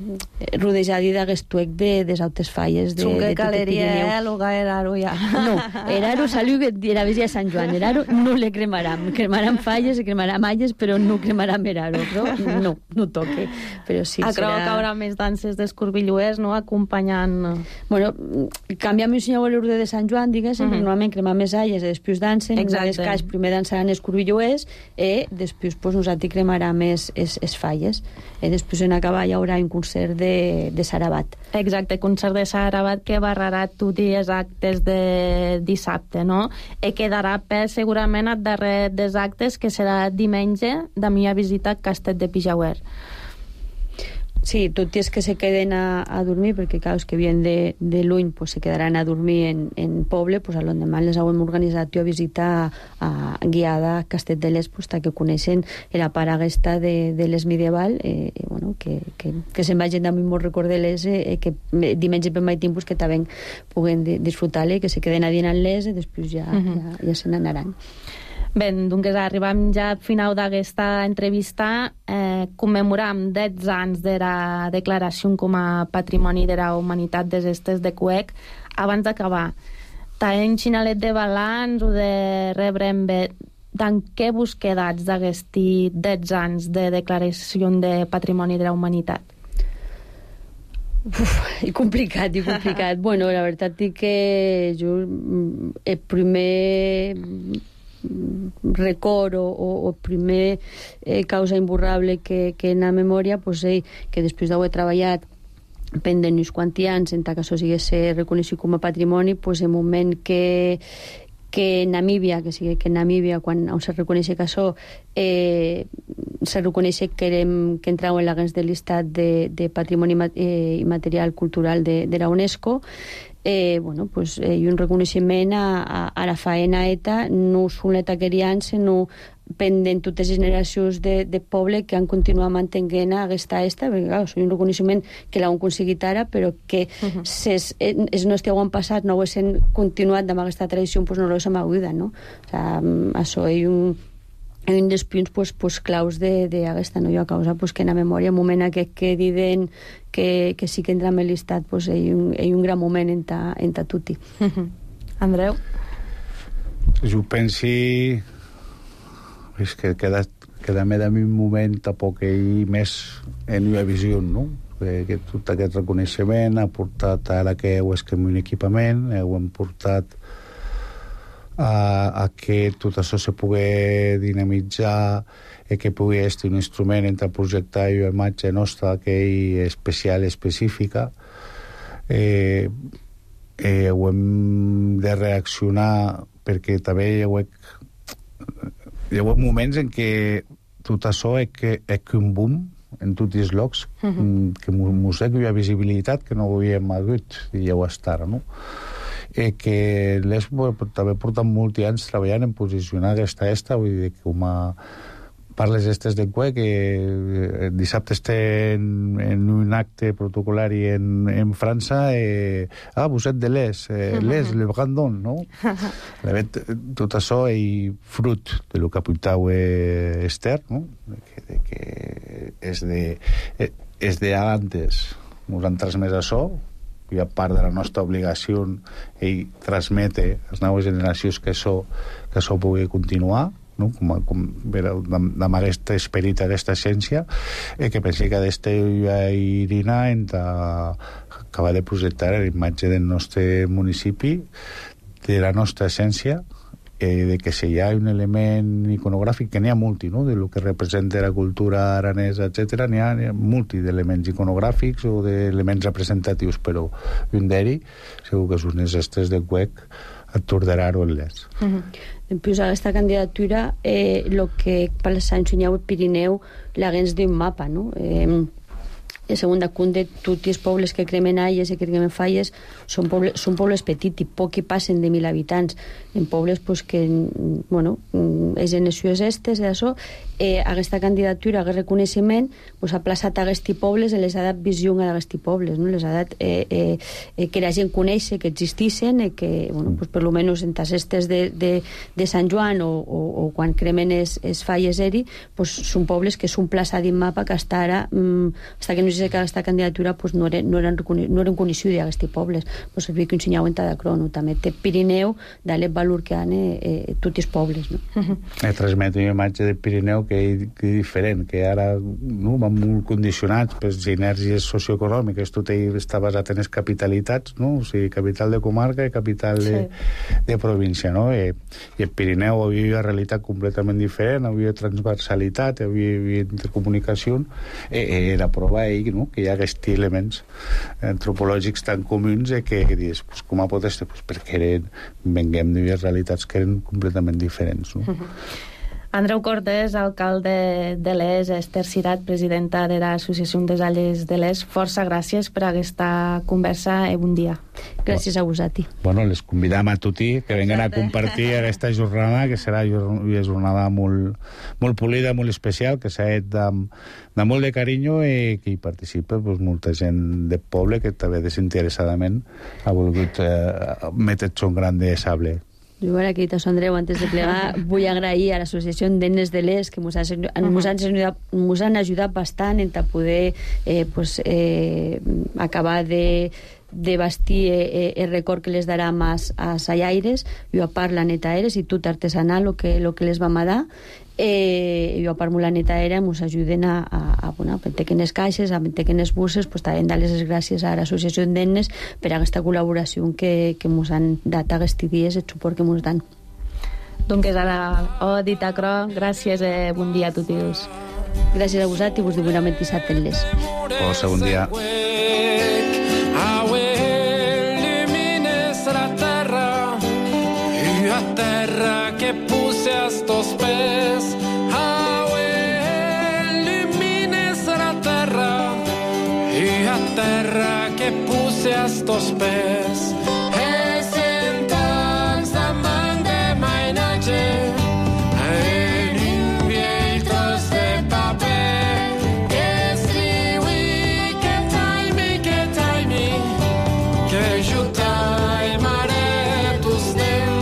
rodejadi d'aquest tuec de, de altres falles de, Xunga de caleria, eh, allugar l'Aro ja. No, l'Aro s'alluga la vella de Sant Joan, l'Aro no le cremaran, cremaran falles, cremaran malles, però no cremaran l'Aro, però no, no toque. Però sí, a creu serà... que haurà més danses d'escorbilluers, no?, acompanyant... Bueno, canviam un senyor l'ordre de Sant Joan, diguéssim, uh-huh. Però normalment cremam més alles i després dansen. Exacte. En cas, primer dansaran els curvilluers i després pues, nosaltres cremaram les, les, les falles. I després en acabar hi haurà un concert de, de Sarabat. Exacte, concert de Sarabat que barrarà tots els actes de dissabte, no? I quedarà per segurament el darrer dels actes, que serà diumenge, de mi a visitar Castell de Pijauer. Sí, tot i és que se queden a, a dormir, perquè clar, els que vienen de, de lluny pues, se quedaran a dormir en, en poble, pues, a l'endemà les hem organitzat a visitar a, guiada a Castell de l'Es, pues, que coneixen la part aquesta de, de l'Es medieval, eh, eh, bueno, que, que, que se'n vagin també molt record de l'Es, eh, que diumenge per mai temps pues, que també puguen disfrutar-le, que se queden a dinar en l'Es i després ja, uh-huh. ja, ja se n'anaran. Bé, doncs arribam ja al final d'aquesta entrevista. Eh, commemoram deu anys de la declaració com a Patrimoni de la Humanitat des Estes de Cuec. Abans d'acabar, tenim xinalet de balanç o de rebrem bé, d'en què vos quedats d'aquests deu anys de declaració de Patrimoni de la Humanitat? Uf, i complicat, i complicat. Bueno, la veritat és que jo el primer record o, o, o primer eh, causa imborrable que, que en la memòria, pues, eh, que després d'haver treballat pendent uns quants anys en tant que això sigui ser reconegut com a patrimoni, pues, el moment que que Namíbia, que sigui que Namíbia, quan se reconeix que això eh, se reconeix que, érem, que entrau en l'agents de l'estat de, de patrimoni eh, immaterial cultural de, de la UNESCO, eh, bueno, pues, eh, i un reconeixement a, a, a la faena eta, no sols taquerians, sinó pendent totes les generacions de, de poble que han continuat mantenint aquesta esta, perquè clar, és un reconeixement que l'han aconseguit ara, però que uh-huh. ses, els nostres han passat no ho haguessin continuat amb aquesta tradició, pues no l'haguessin aguda, no? O sigui, això és un un dels punts pues, pues, claus d'aquesta no? causa pues, que en la memòria, el moment aquest que diuen que, que sí que entra en l'estat, pues, és un, un gran moment en ta, en ta tutti. Uh-huh. Andreu? Jo pensi és que queda, queda més de mi un moment tampoc hi més en una visió, no? Que tot aquest reconeixement ha portat ara que heu escrit un equipament, heu portat a, a que tot això se pugui dinamitzar i que pugui estar un instrument entre projectar una imatge nostra que és especial, específica. Eh, eh, ho hem de reaccionar perquè també hi ha, hi ha moments en què tot això és que és un boom en tots els llocs, uh-huh. que mos hi ha visibilitat que no ho havíem hagut i ja ho està, no? Eh, que l'Es també porta molts anys treballant en posicionar aquesta esta, vull dir que com a parles estes de Cue, que eh, dissabte estem en un acte protocolari en, en França, eh, ah, vous êtes de l'Es, eh, l'Es, le Brandon, no? La vet, tot això és fruit de lo que apuntau eh, Esther, no? De que, de que és de, eh, és de antes, ens han transmès això, i a part de la nostra obligació ell transmete a les noves generacions que això, que això pugui continuar, no? com, com amb aquest esperit, aquesta essència, eh, que pensi que d'este Irina acaba de projectar la imatge del nostre municipi, de la nostra essència, eh, de que si hi ha un element iconogràfic, que n'hi ha multi, no? De lo que representa la cultura aranesa, etcètera, n'hi ha, ha multi d'elements iconogràfics o d'elements representatius, però un d'ells segur que són els estres de Cuec a Torderar o el Les. Uh-huh. Pues aquesta candidatura, eh, lo que per Sant Sunyau Pirineu l'haguens d'un mapa, no? Eh, el segon acunt de tots els pobles que cremen aies i que cremen falles són pobles, són pobles petits i poc que passen de mil habitants. En pobles pues, que, bueno, és en les ciutats estes, d'això, eh, aquesta candidatura, aquest reconeixement, pues, ha plaçat aquests pobles i les ha dat visió a aquests pobles, no? Les ha dat eh, eh, eh, que la gent coneixi que existissin i que, bueno, pues, per lo menos en tas estes de, de, de Sant Joan o, o, o quan cremen es, es falles eri, pues, són pobles que són plaçats en mapa que hasta ara, mm, hasta que no sé que aquesta candidatura pues, no, eren, no, eren, no eren coneixuts d'aquests pobles. Pues, servir que un senyau en Tadacrono també té Pirineu, d'alet valor que han eh, eh, tots els pobles, no? Uh-huh. Eh, transmet una imatge de Pirineu que és, que és diferent, que ara no, van molt condicionats per sinergies socioeconòmiques, tot està basat en les capitalitats, no? O sigui, capital de comarca i capital de, sí. de província, no? I, i el Pirineu havia una realitat completament diferent, havia transversalitat, havia, havia intercomunicació, eh, era prova ell, no? Que hi ha aquests elements antropològics tan comuns eh, que, que dius, pues, com a pot estar? Pues, perquè eren, venguem de realitats que eren completament diferents, no? Uh-huh. Andreu Cortés, alcalde de l'Es, Esther Cirat, presidenta de l'Associació des Alles de l'Es, força gràcies per aquesta conversa i bon dia. Gràcies a vosaltres. Bueno, les convidam a tutti que venguen a compartir aquesta jornada, que serà una jornada molt, molt polida, molt especial, que s'ha fet de, de molt de carinyo i que hi participa pues, molta gent del poble que també desinteressadament ha volgut eh, metre's un gran de sable. Jo ara que he dit a Andreu, antes de plegar, vull agrair a l'Associació d'Ennes de l'Es que ens han, uh-huh. han ajudat bastant en poder eh, pues, eh, acabar de, de bastir eh, el record que les darà a Sallaires, i a part la netaeres i tot artesanal el que, lo que les vam a dar. Eh, i a part la netaera ens ajuden a, a, a, bueno, a pequenes caixes, a pequenes busses, pues, també dar les gràcies a l'Associació d'Ennes per aquesta col·laboració que, que ens han dat aquests dies, el suport que ens dan. Donc és ara, oh, Dita Cro, gràcies i eh, bon dia a tots. Gràcies a vosaltres i vos diuen amb dissabte en les. Força, bon dia. Que puse a estos pés, elimines la terra, y a terra que puse a estos pés. Es entonces la man de mainache, en inviertos de papel, que escribí, que taimi, que taimi, que yutai mare tus nem.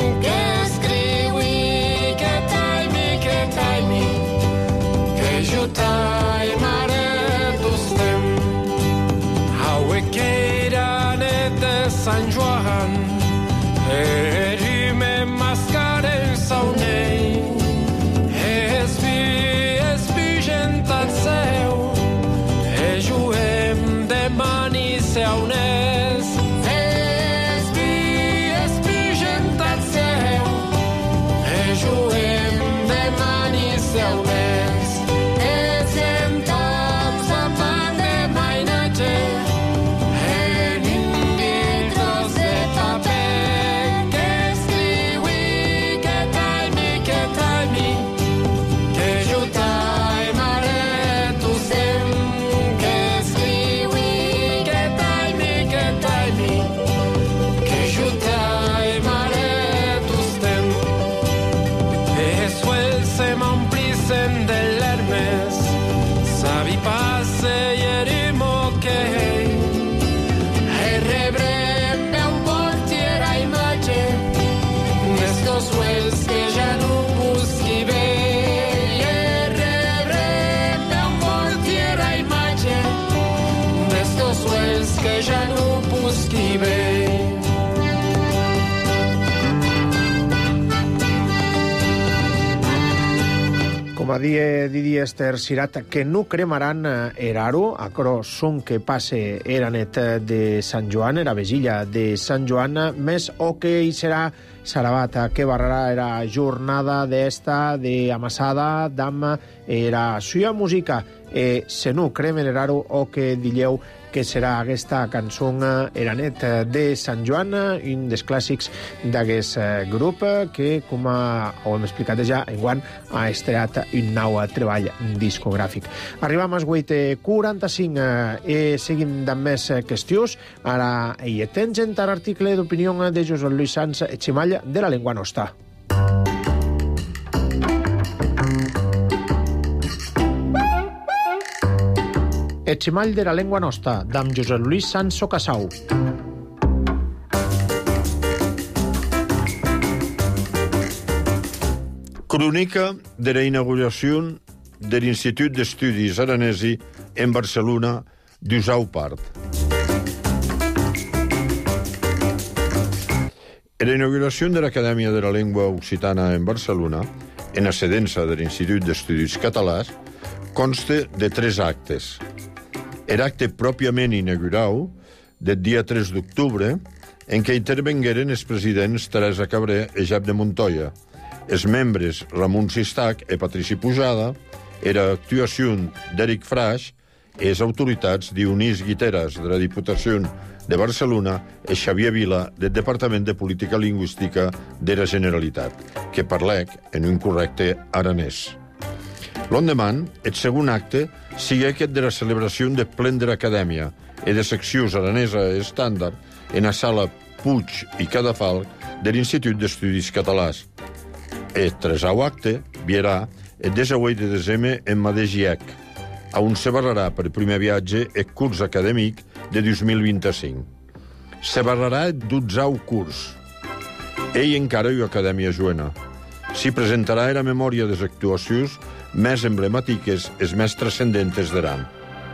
Tai mare tustem, haue que de Sant Joan, erime mascaren saunei, espi, espi gentat seu, e juem de mani seunes, espi, espi gentat seu, e juem de mani seunes. En inviernos de papel que escribí. se ierim ok e rebrem un portiere a imatge nestos suels que ja no busqui bé e rebrem un portiere a imatge nestos suels que ja no busqui bé. Com a die Didi Ester Sirat, que no cremaran eraro, acro son que passe era net de Sant Joan, era vigília de Sant Joan, més o que hi serà Sarabata, que barrarà era jornada d'esta, de amassada, d'am, era suya música, e se no cremen eraro, o que dilleu que serà aquesta cançó era net de Sant Joan, un dels clàssics d'aquest grup que, com ho hem explicat ja, enguany ha estrenat un nou treball discogràfic. Arribam als vuit i quaranta-cinc i seguim amb més qüestions. Ara hi tens en l'article d'opinió de Josep Lluís Sans Etximall de la Lengua Nostra. Etximall de la Lengua Nostra, d'am Josep Lluís Sans Socasau. Cronica de la inauguración del Institut d'Estudis Aranesi en Barcelona d'Usau part. La inauguración de la Acadèmia de la Lengua Occitana en Barcelona, en ascedença de l'Institut d'Estudis Catalans, consta de tres actes. El acte pròpiament inaugural, del dia tres d'octubre, en què intervengueren els presidents Teresa Cabré i Jap de Montoya, els membres Ramon Sistac i Patrici Pujada, era actuació d'Eric Fraix i les autoritats Dionís Guiteras de la Diputació de Barcelona i Xavier Vila del Departament de Política Lingüística de la Generalitat, que parlec en un correcte aranès. L'endemà, el segon acte sigui aquest de la celebració de plen de l'Acadèmia i de seccions aranesa estàndard en la sala Puig i Cadafalc de l'Institut d'Estudis Catalans. El tresau acte virà el disset de desembre en Madegiec, on se barrarà per primer viatge el curs acadèmic de dos mil vint-i-cinc. Se barrarà el dotzau curs. Ell encara hi ha Acadèmia Juena. S'hi presentarà la memòria de les actuacions més emblemàtiques, les més transcendentes d'Aran.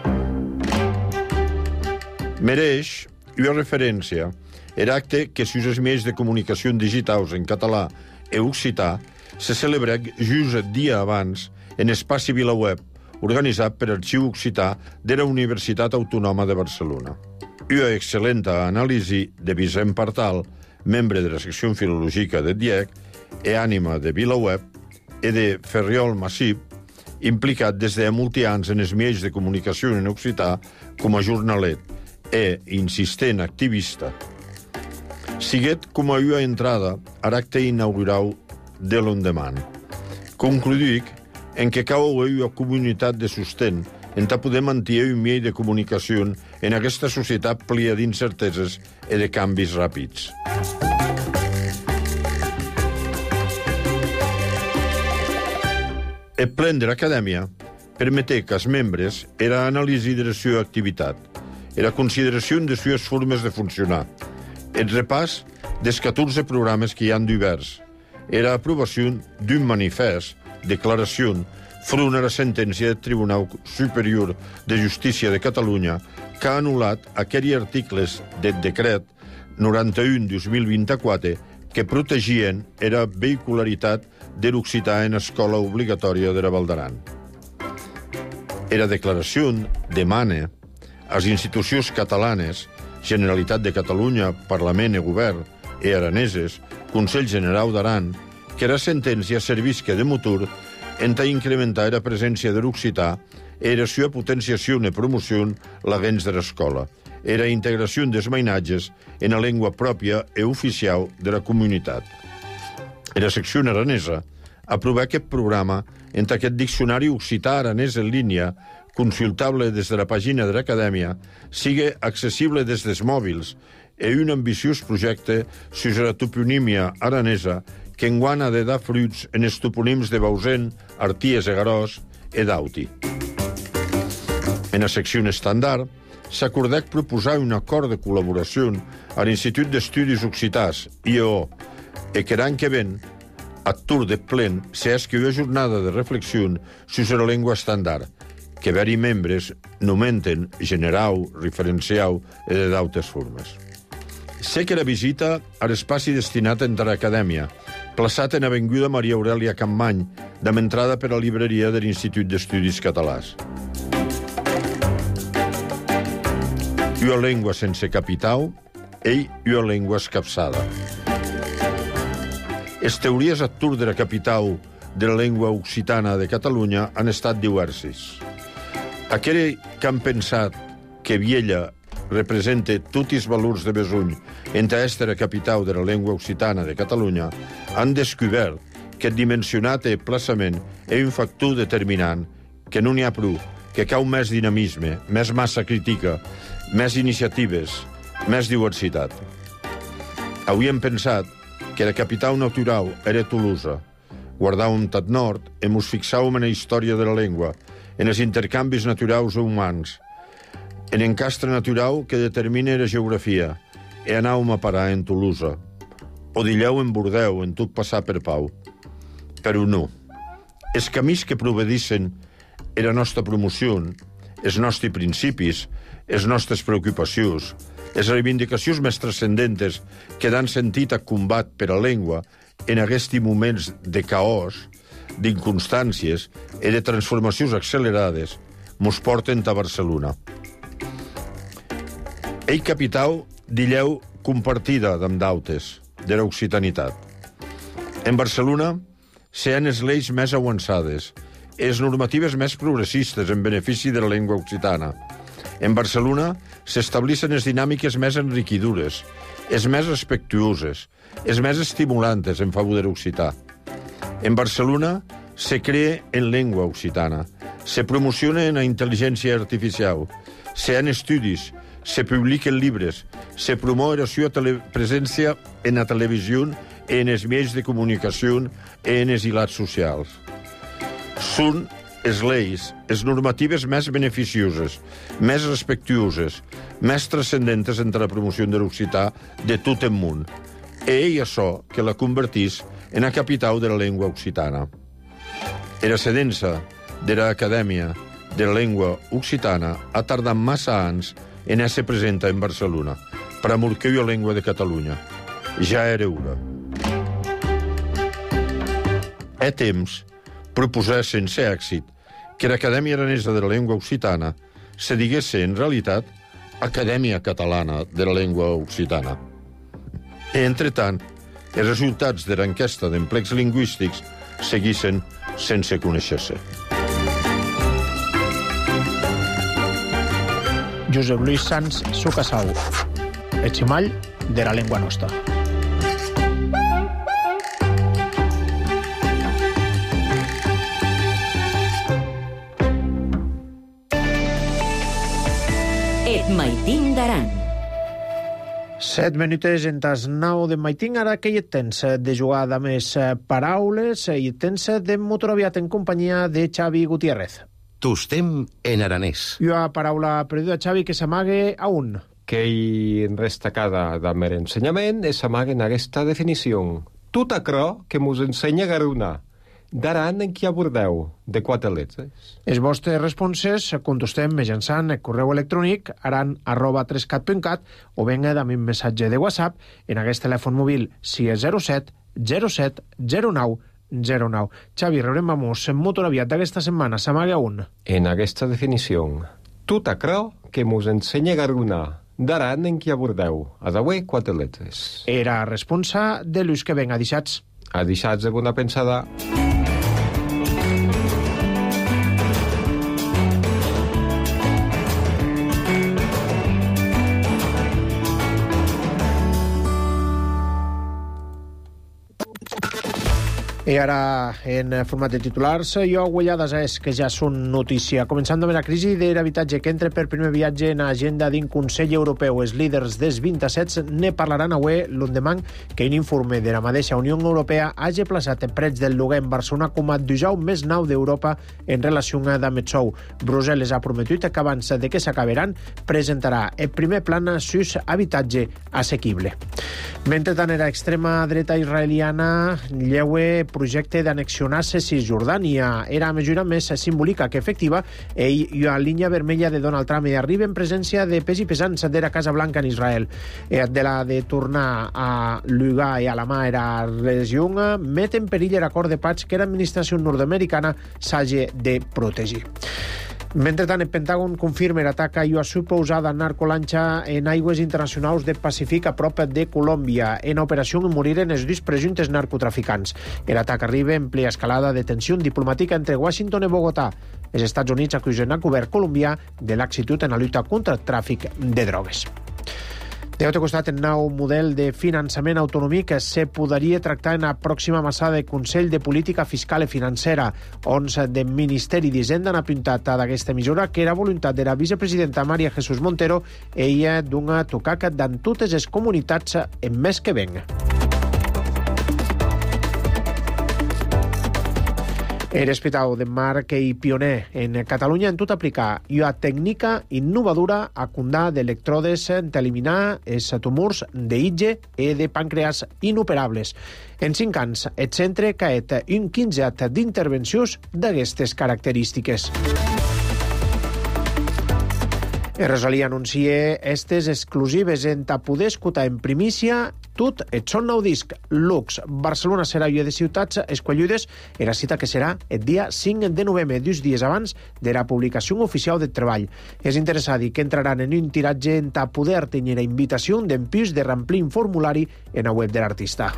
Mereix una referència l'acte que sus els mitjans de comunicació digitals en català i occità se celebra just el dia abans en Espaci VilaWeb, organitzat per Arxiu Occità de la Universitat Autònoma de Barcelona. Una excel·lent anàlisi de Vicent Partal, membre de la secció filològica de D I E C i ànima de VilaWeb, i de Ferriol Massip, implicat des de molts anys en els mitjans de comunicació en occità com a jornalet i insistent activista. Siguet com a una entrada a l'acte inaugural de l'endemà. Concludic en què cal haver una comunitat de sostén en ta poder mantenir un mitjà de comunicació en aquesta societat plia d'incerteses i de canvis ràpids. El plen de l'Acadèmia permeté que els membres era anàlisi de la seva activitat, era consideració de les seves formes de funcionar, el repàs dels catorze programes que hi han diversos, era aprovació d'un manifest, declaració, front a la sentència del Tribunal Superior de Justícia de Catalunya que ha anul·lat aquells articles del decret noranta-un dos mil vint-i-quatre que protegien la vehicularitat de l'occità en escola obligatòria de la Val d'Aran. La declaració demana a les institucions catalanes, Generalitat de Catalunya, Parlament i Govern, i araneses, Consell General d'Aran, que la sentència servisca de motor en ta incrementar la presència de l'occità i la seva potenciació i promoció l'agents de l'escola, i la integració dels mainatges en la llengua pròpia i oficial de la comunitat. I la secció aranesa aprovà aquest programa en aquest diccionari occità aranès en línia, consultable des de la pàgina de l'Acadèmia, sigui accessible des dels mòbils i un ambiciós projecte sobre la toponímia aranesa que enguany ha de dar fruits en els topònims de Bausen, Arties i Garòs i d'Auti. En la secció estàndard, s'acordèc proposar un acord de col·laboració a l'Institut d'Estudis Occitans, I E O, e que l'any que ven, a tour de plen, se escriu jornada de reflexió sobre la llengua estàndard, que vari membres nomenten generau, referenciau e de d'altres formes. Sé que la visita a l'espai destinat entre l'acadèmia, plaçat en Avinguda Maria Aurèlia Campmany, de m'entrada per a la llibreria de l'Institut d'Estudis Catalans. Ua llengua sense capitau, ell ua llengua escapçada. Les teories atur de la capitau de la llengua occitana de Catalunya han estat diverses. Aquells que han pensat que Viella representa tots els valors de besuny entre esta la capitau de la llengua occitana de Catalunya han descobert que el dimensionat i el plaçament és un factor determinant, que no n'hi ha prou, que cau més dinamisme, més massa crítica, més iniciatives, més diversitat. Avui hem pensat que la capital natural era Tolosa. Guardàvem tot nord i mos fixàvem en la història de la llengua, en els intercanvis naturals o humans, en l'encastre natural que determina la geografia, i anàvem a parar en Tolosa. O dilleu en Bordeu, en tot passar per Pau. Però no. Els camins que provedissin era la nostra promoció, els nostres principis, les nostres preocupacions, les reivindicacions més transcendentes que dan sentit a combat per a la llengua en aquests moments de caos, d'inconstàncies i de transformacions accelerades mos porten a Barcelona. Ei capital, dilleu, compartida amb d'altres, de l'occitanitat. En Barcelona sean les lleis més avançades, les normatives més progressistes en benefici de la llengua occitana. En Barcelona s'establissin les dinàmiques més enriquidures, les més respectuoses, les més estimulantes en favor de l'occità. En Barcelona se crea en llengua occitana, se promociona en la intel·ligència artificial, se han estudis, se publiquen llibres, se promou la seva presència en la televisió, en els mitjans de comunicació i en els hilats socials. Són les lleis, les normatives més beneficioses, més respectuoses, més transcendentes entre la promoció de l'occità de tot el món. I ell això que la convertís en la capital de la llengua occitana. La cedença de l'Acadèmia de la Llengua Occitana ha tardat massa anys en ésser presenta en Barcelona, per amorquir la llengua de Catalunya. Ja era hora. È temps proposar sense èxit que l'Acadèmia Aranesa de la Llengua Occitana se digués en realitat Acadèmia Catalana de la Llengua Occitana. I, entretant, els resultats de l'enquesta d'emplecs lingüístics seguissin sense conèixer-se. Josep Luis Sans Sucasau, el ximall de la llengua nostra. Et maitin d'aran. Set minutes en tas nau de maiting, ara que hi et tens de jugar de més paraules i et tens de motoraviat en companyia de Xavi Gutiérrez. Tostem en aranès. I una paraula perduda, Xavi, que s'amague a un. Que hi destacada del meu ensenyament és s'amague en aquesta definició. Tot aquello que mos ensenya Garuna. D'aran en qui abordeu, de quatre lletres. Els vostres responses contestem mitjançant el correu electrònic aran arroba trescat punt cat o venga amb un missatge de WhatsApp en aquest telèfon mòbil sis zero set zero set zero nou zero nou. Xavi, rebrem vamos en motor aviat d'aquesta setmana. S'amaga un. En aquesta definició, tot aquello que mos ensenya Garuna. D'aran en qui abordeu, adeu quatre lletres. Era responsa de Lluís que venga, deixats. A deixats de bona pensada. I ara, en format de titulars, jo guanyades és que ja són notícia. Començant amb la crisi de l'habitatge que entra per primer viatge en agenda d'un Consell Europeu. Els líders dels vint-i-set ne parlaran avui l'endemà que un informe de la mateixa Unió Europea hagi plaçat el preu del lloguer en Barcelona com a dujau més nou d'Europa en relació amb el sou. Brussel·les ha prometut que abans de que s'acabaran presentarà el primer plan sus habitatge assequible. Mentrestant, era extrema dreta israeliana lleue projecte d'anexionar Cisjordània. Era la mesura més simbòlica que efectiva i la línia vermella de Donald Trump i arriba en presència de pes i pesants de la Casa Blanca en Israel. De la de tornar a l'Ugar i a la mà era regió, met en perill l'acord de paz que l'administració nord-americana s'hagi de protegir. Mentrestant, el Pentàgon confirma l'atac a una suposada narcolanxa en aigües internacionals del Pacífic a prop de Colòmbia. En operació moriren els dos presumptes narcotraficants. L'atac arriba en plena escalada de tensió diplomàtica entre Washington i Bogotà. Els Estats Units acusen el govern colombià de laxitud en la lluita contra el tràfic de drogues. De l'altre costat, el nou model de finançament autonòmic se podria tractar en la pròxima massada del Consell de Política Fiscal i Financera, on del Ministeri d'Hisenda han apuntat d'aquesta mesura que era voluntat de la vicepresidenta María Jesús Montero i ella d'una tocaca d'en totes les comunitats en mes que venga. L'Hospital de Marc i pioner en Catalunya en tot aplicar i una tècnica innovadora a condar d'electrodes per eliminar els tumors d'I G E i de pàncreas inoperables. En cinc anys, el centre ha fet un quinzet d'intervencions d'aquestes característiques. El Rosalía anuncia estes exclusives en ta poder escoltar en primícia tot el son nou disc Lux. Barcelona serà una de ciutats escollides en la cita que serà el dia cinc de novembre, dos dies abans de la publicació oficial del treball. És interessant que entraran en un tiratge en ta poder tenir la invitació d'en pis de remplir un formulari en la web de l'artista.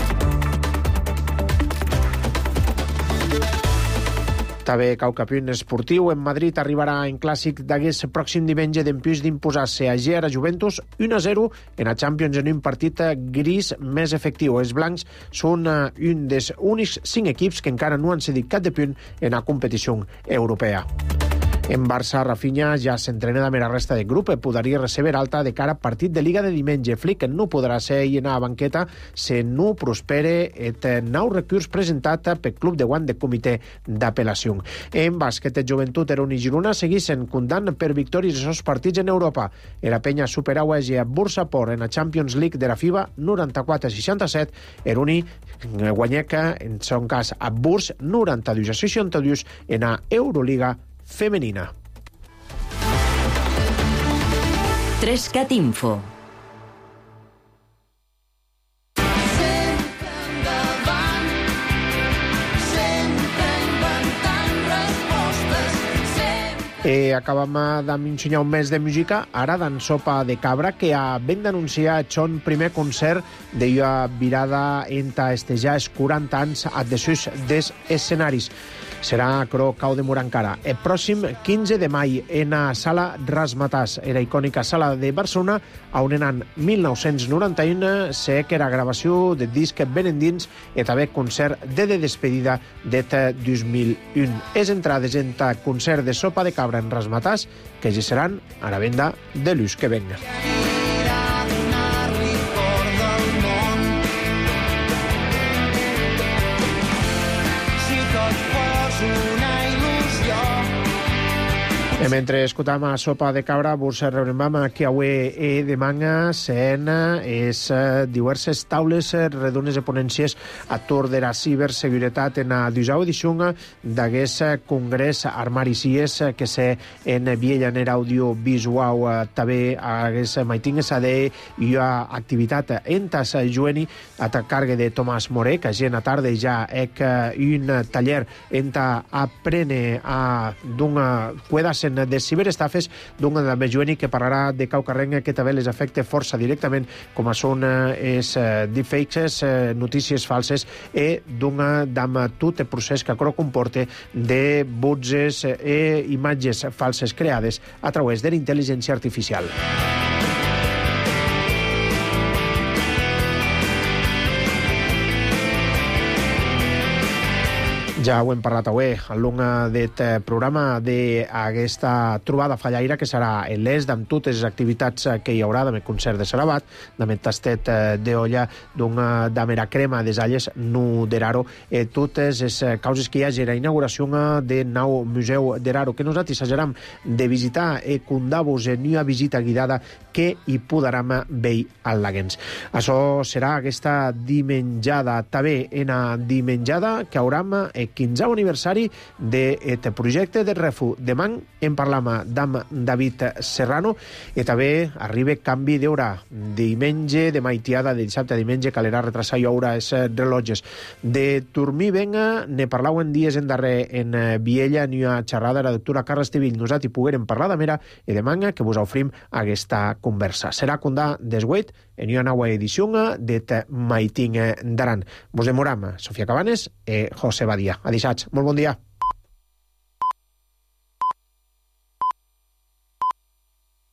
També cau capion esportiu. En Madrid arribarà en clàssic d'aquest pròxim diumenge d'empís d'imposar-se a G R Juventus un a zero en la Champions en un partit gris més efectiu. Els blancs són un dels únics cinc equips que encara no han cedit cap de punt en la competició europea. En Barça, Rafinha ja s'entrena amb la resta del grup. Podria recebre alta de cara al partit de Liga de diumenge. Flick no podrà ser i anar a banqueta si no prospere el nou recurs presentat pel club de guant de comitè d'apel·lació. En bàsquet, el Joventut, Eruni i Girona segueixen comptant per victòries als partits en Europa. La penya superau a Bursapor en la Champions League de la FIBA noranta-quatre a seixanta-set. Eruni guanyeca, en son cas, a Burs noranta-dos a seixanta-dos en la Euroliga femenina. Trescat Info. Eh, acabam d'ensenyar un mes de música, ara d'en Sopa de Cabra, que a ben d'anunciar el son primer concert de lla virada enta estejar els quaranta anys a desús dels escenaris. Serà a Cro Cau de Morancara. El pròxim quinze de maig en la sala Rasmatàs, era icònica sala de Barcelona, on en mil nou-cents noranta-u se que era gravació de disc ben endins i també concert de, de despedida de dos mil un. És entrades en ta concert de Sopa de Cabra en Rasmatàs, que ja seran a la venda de l'ús que venga. I mentre escoltam a Sopa de Cabra, vos rebrem que avui e de manga sen és diverses taules redones de ponències a tor de la ciberseguretat en la dusau edició d'aquest congrés Armari Cies que se en Viella en audiovisual també hagués maitingues a de i a activitat en tas jueni a ta carga de Tomàs Moré, que gent a tarda ja ec un taller en ta aprene a d'una cuedasen de ciberestafes d'un de jueni que parlarà de caucarrenga que també les afecta força directament com són els deepfakes, notícies falses i d'una d'amb tot el procés que això comporta de butzes i imatges falses creades a través de la intel·ligència artificial. Ja ho hem parlat avui al long d'aquest programa d'aquesta trobada fallaire que serà en l'est amb totes les activitats que hi haurà, amb el concert de Sarabat, amb el tastet d'olla d'amera la crema des alles nu d'Eraro, eh, totes les causes que hi hagi la inauguració de nou museu d'Eraro que nosaltres assajarem de visitar e condar-vos en una visita guidada que hi podrem veure al Laguens. Això serà aquesta dimenjada, també en a dimenjada que haurem el quinzè aniversari d'aquest projecte de Refu. Demà en parlam amb David Serrano i també arriba canvi d'hora. Diumenge de maitiada, de dissabte a diumenge, calerà retrasar i haurà els relotges. De dormir venga, ne parlau en dies en darrer en Viella, ni una xerrada de la doctora Carla Estivill. Nosaltres hi poguérem parlar de mera i de manga que vos ofrim aquesta conversa. Serà condà desguet en una nova edició de Maiting d'Aran. Vos demoram Sofia Cabanes i José Badia. Adixats, molt bon dia.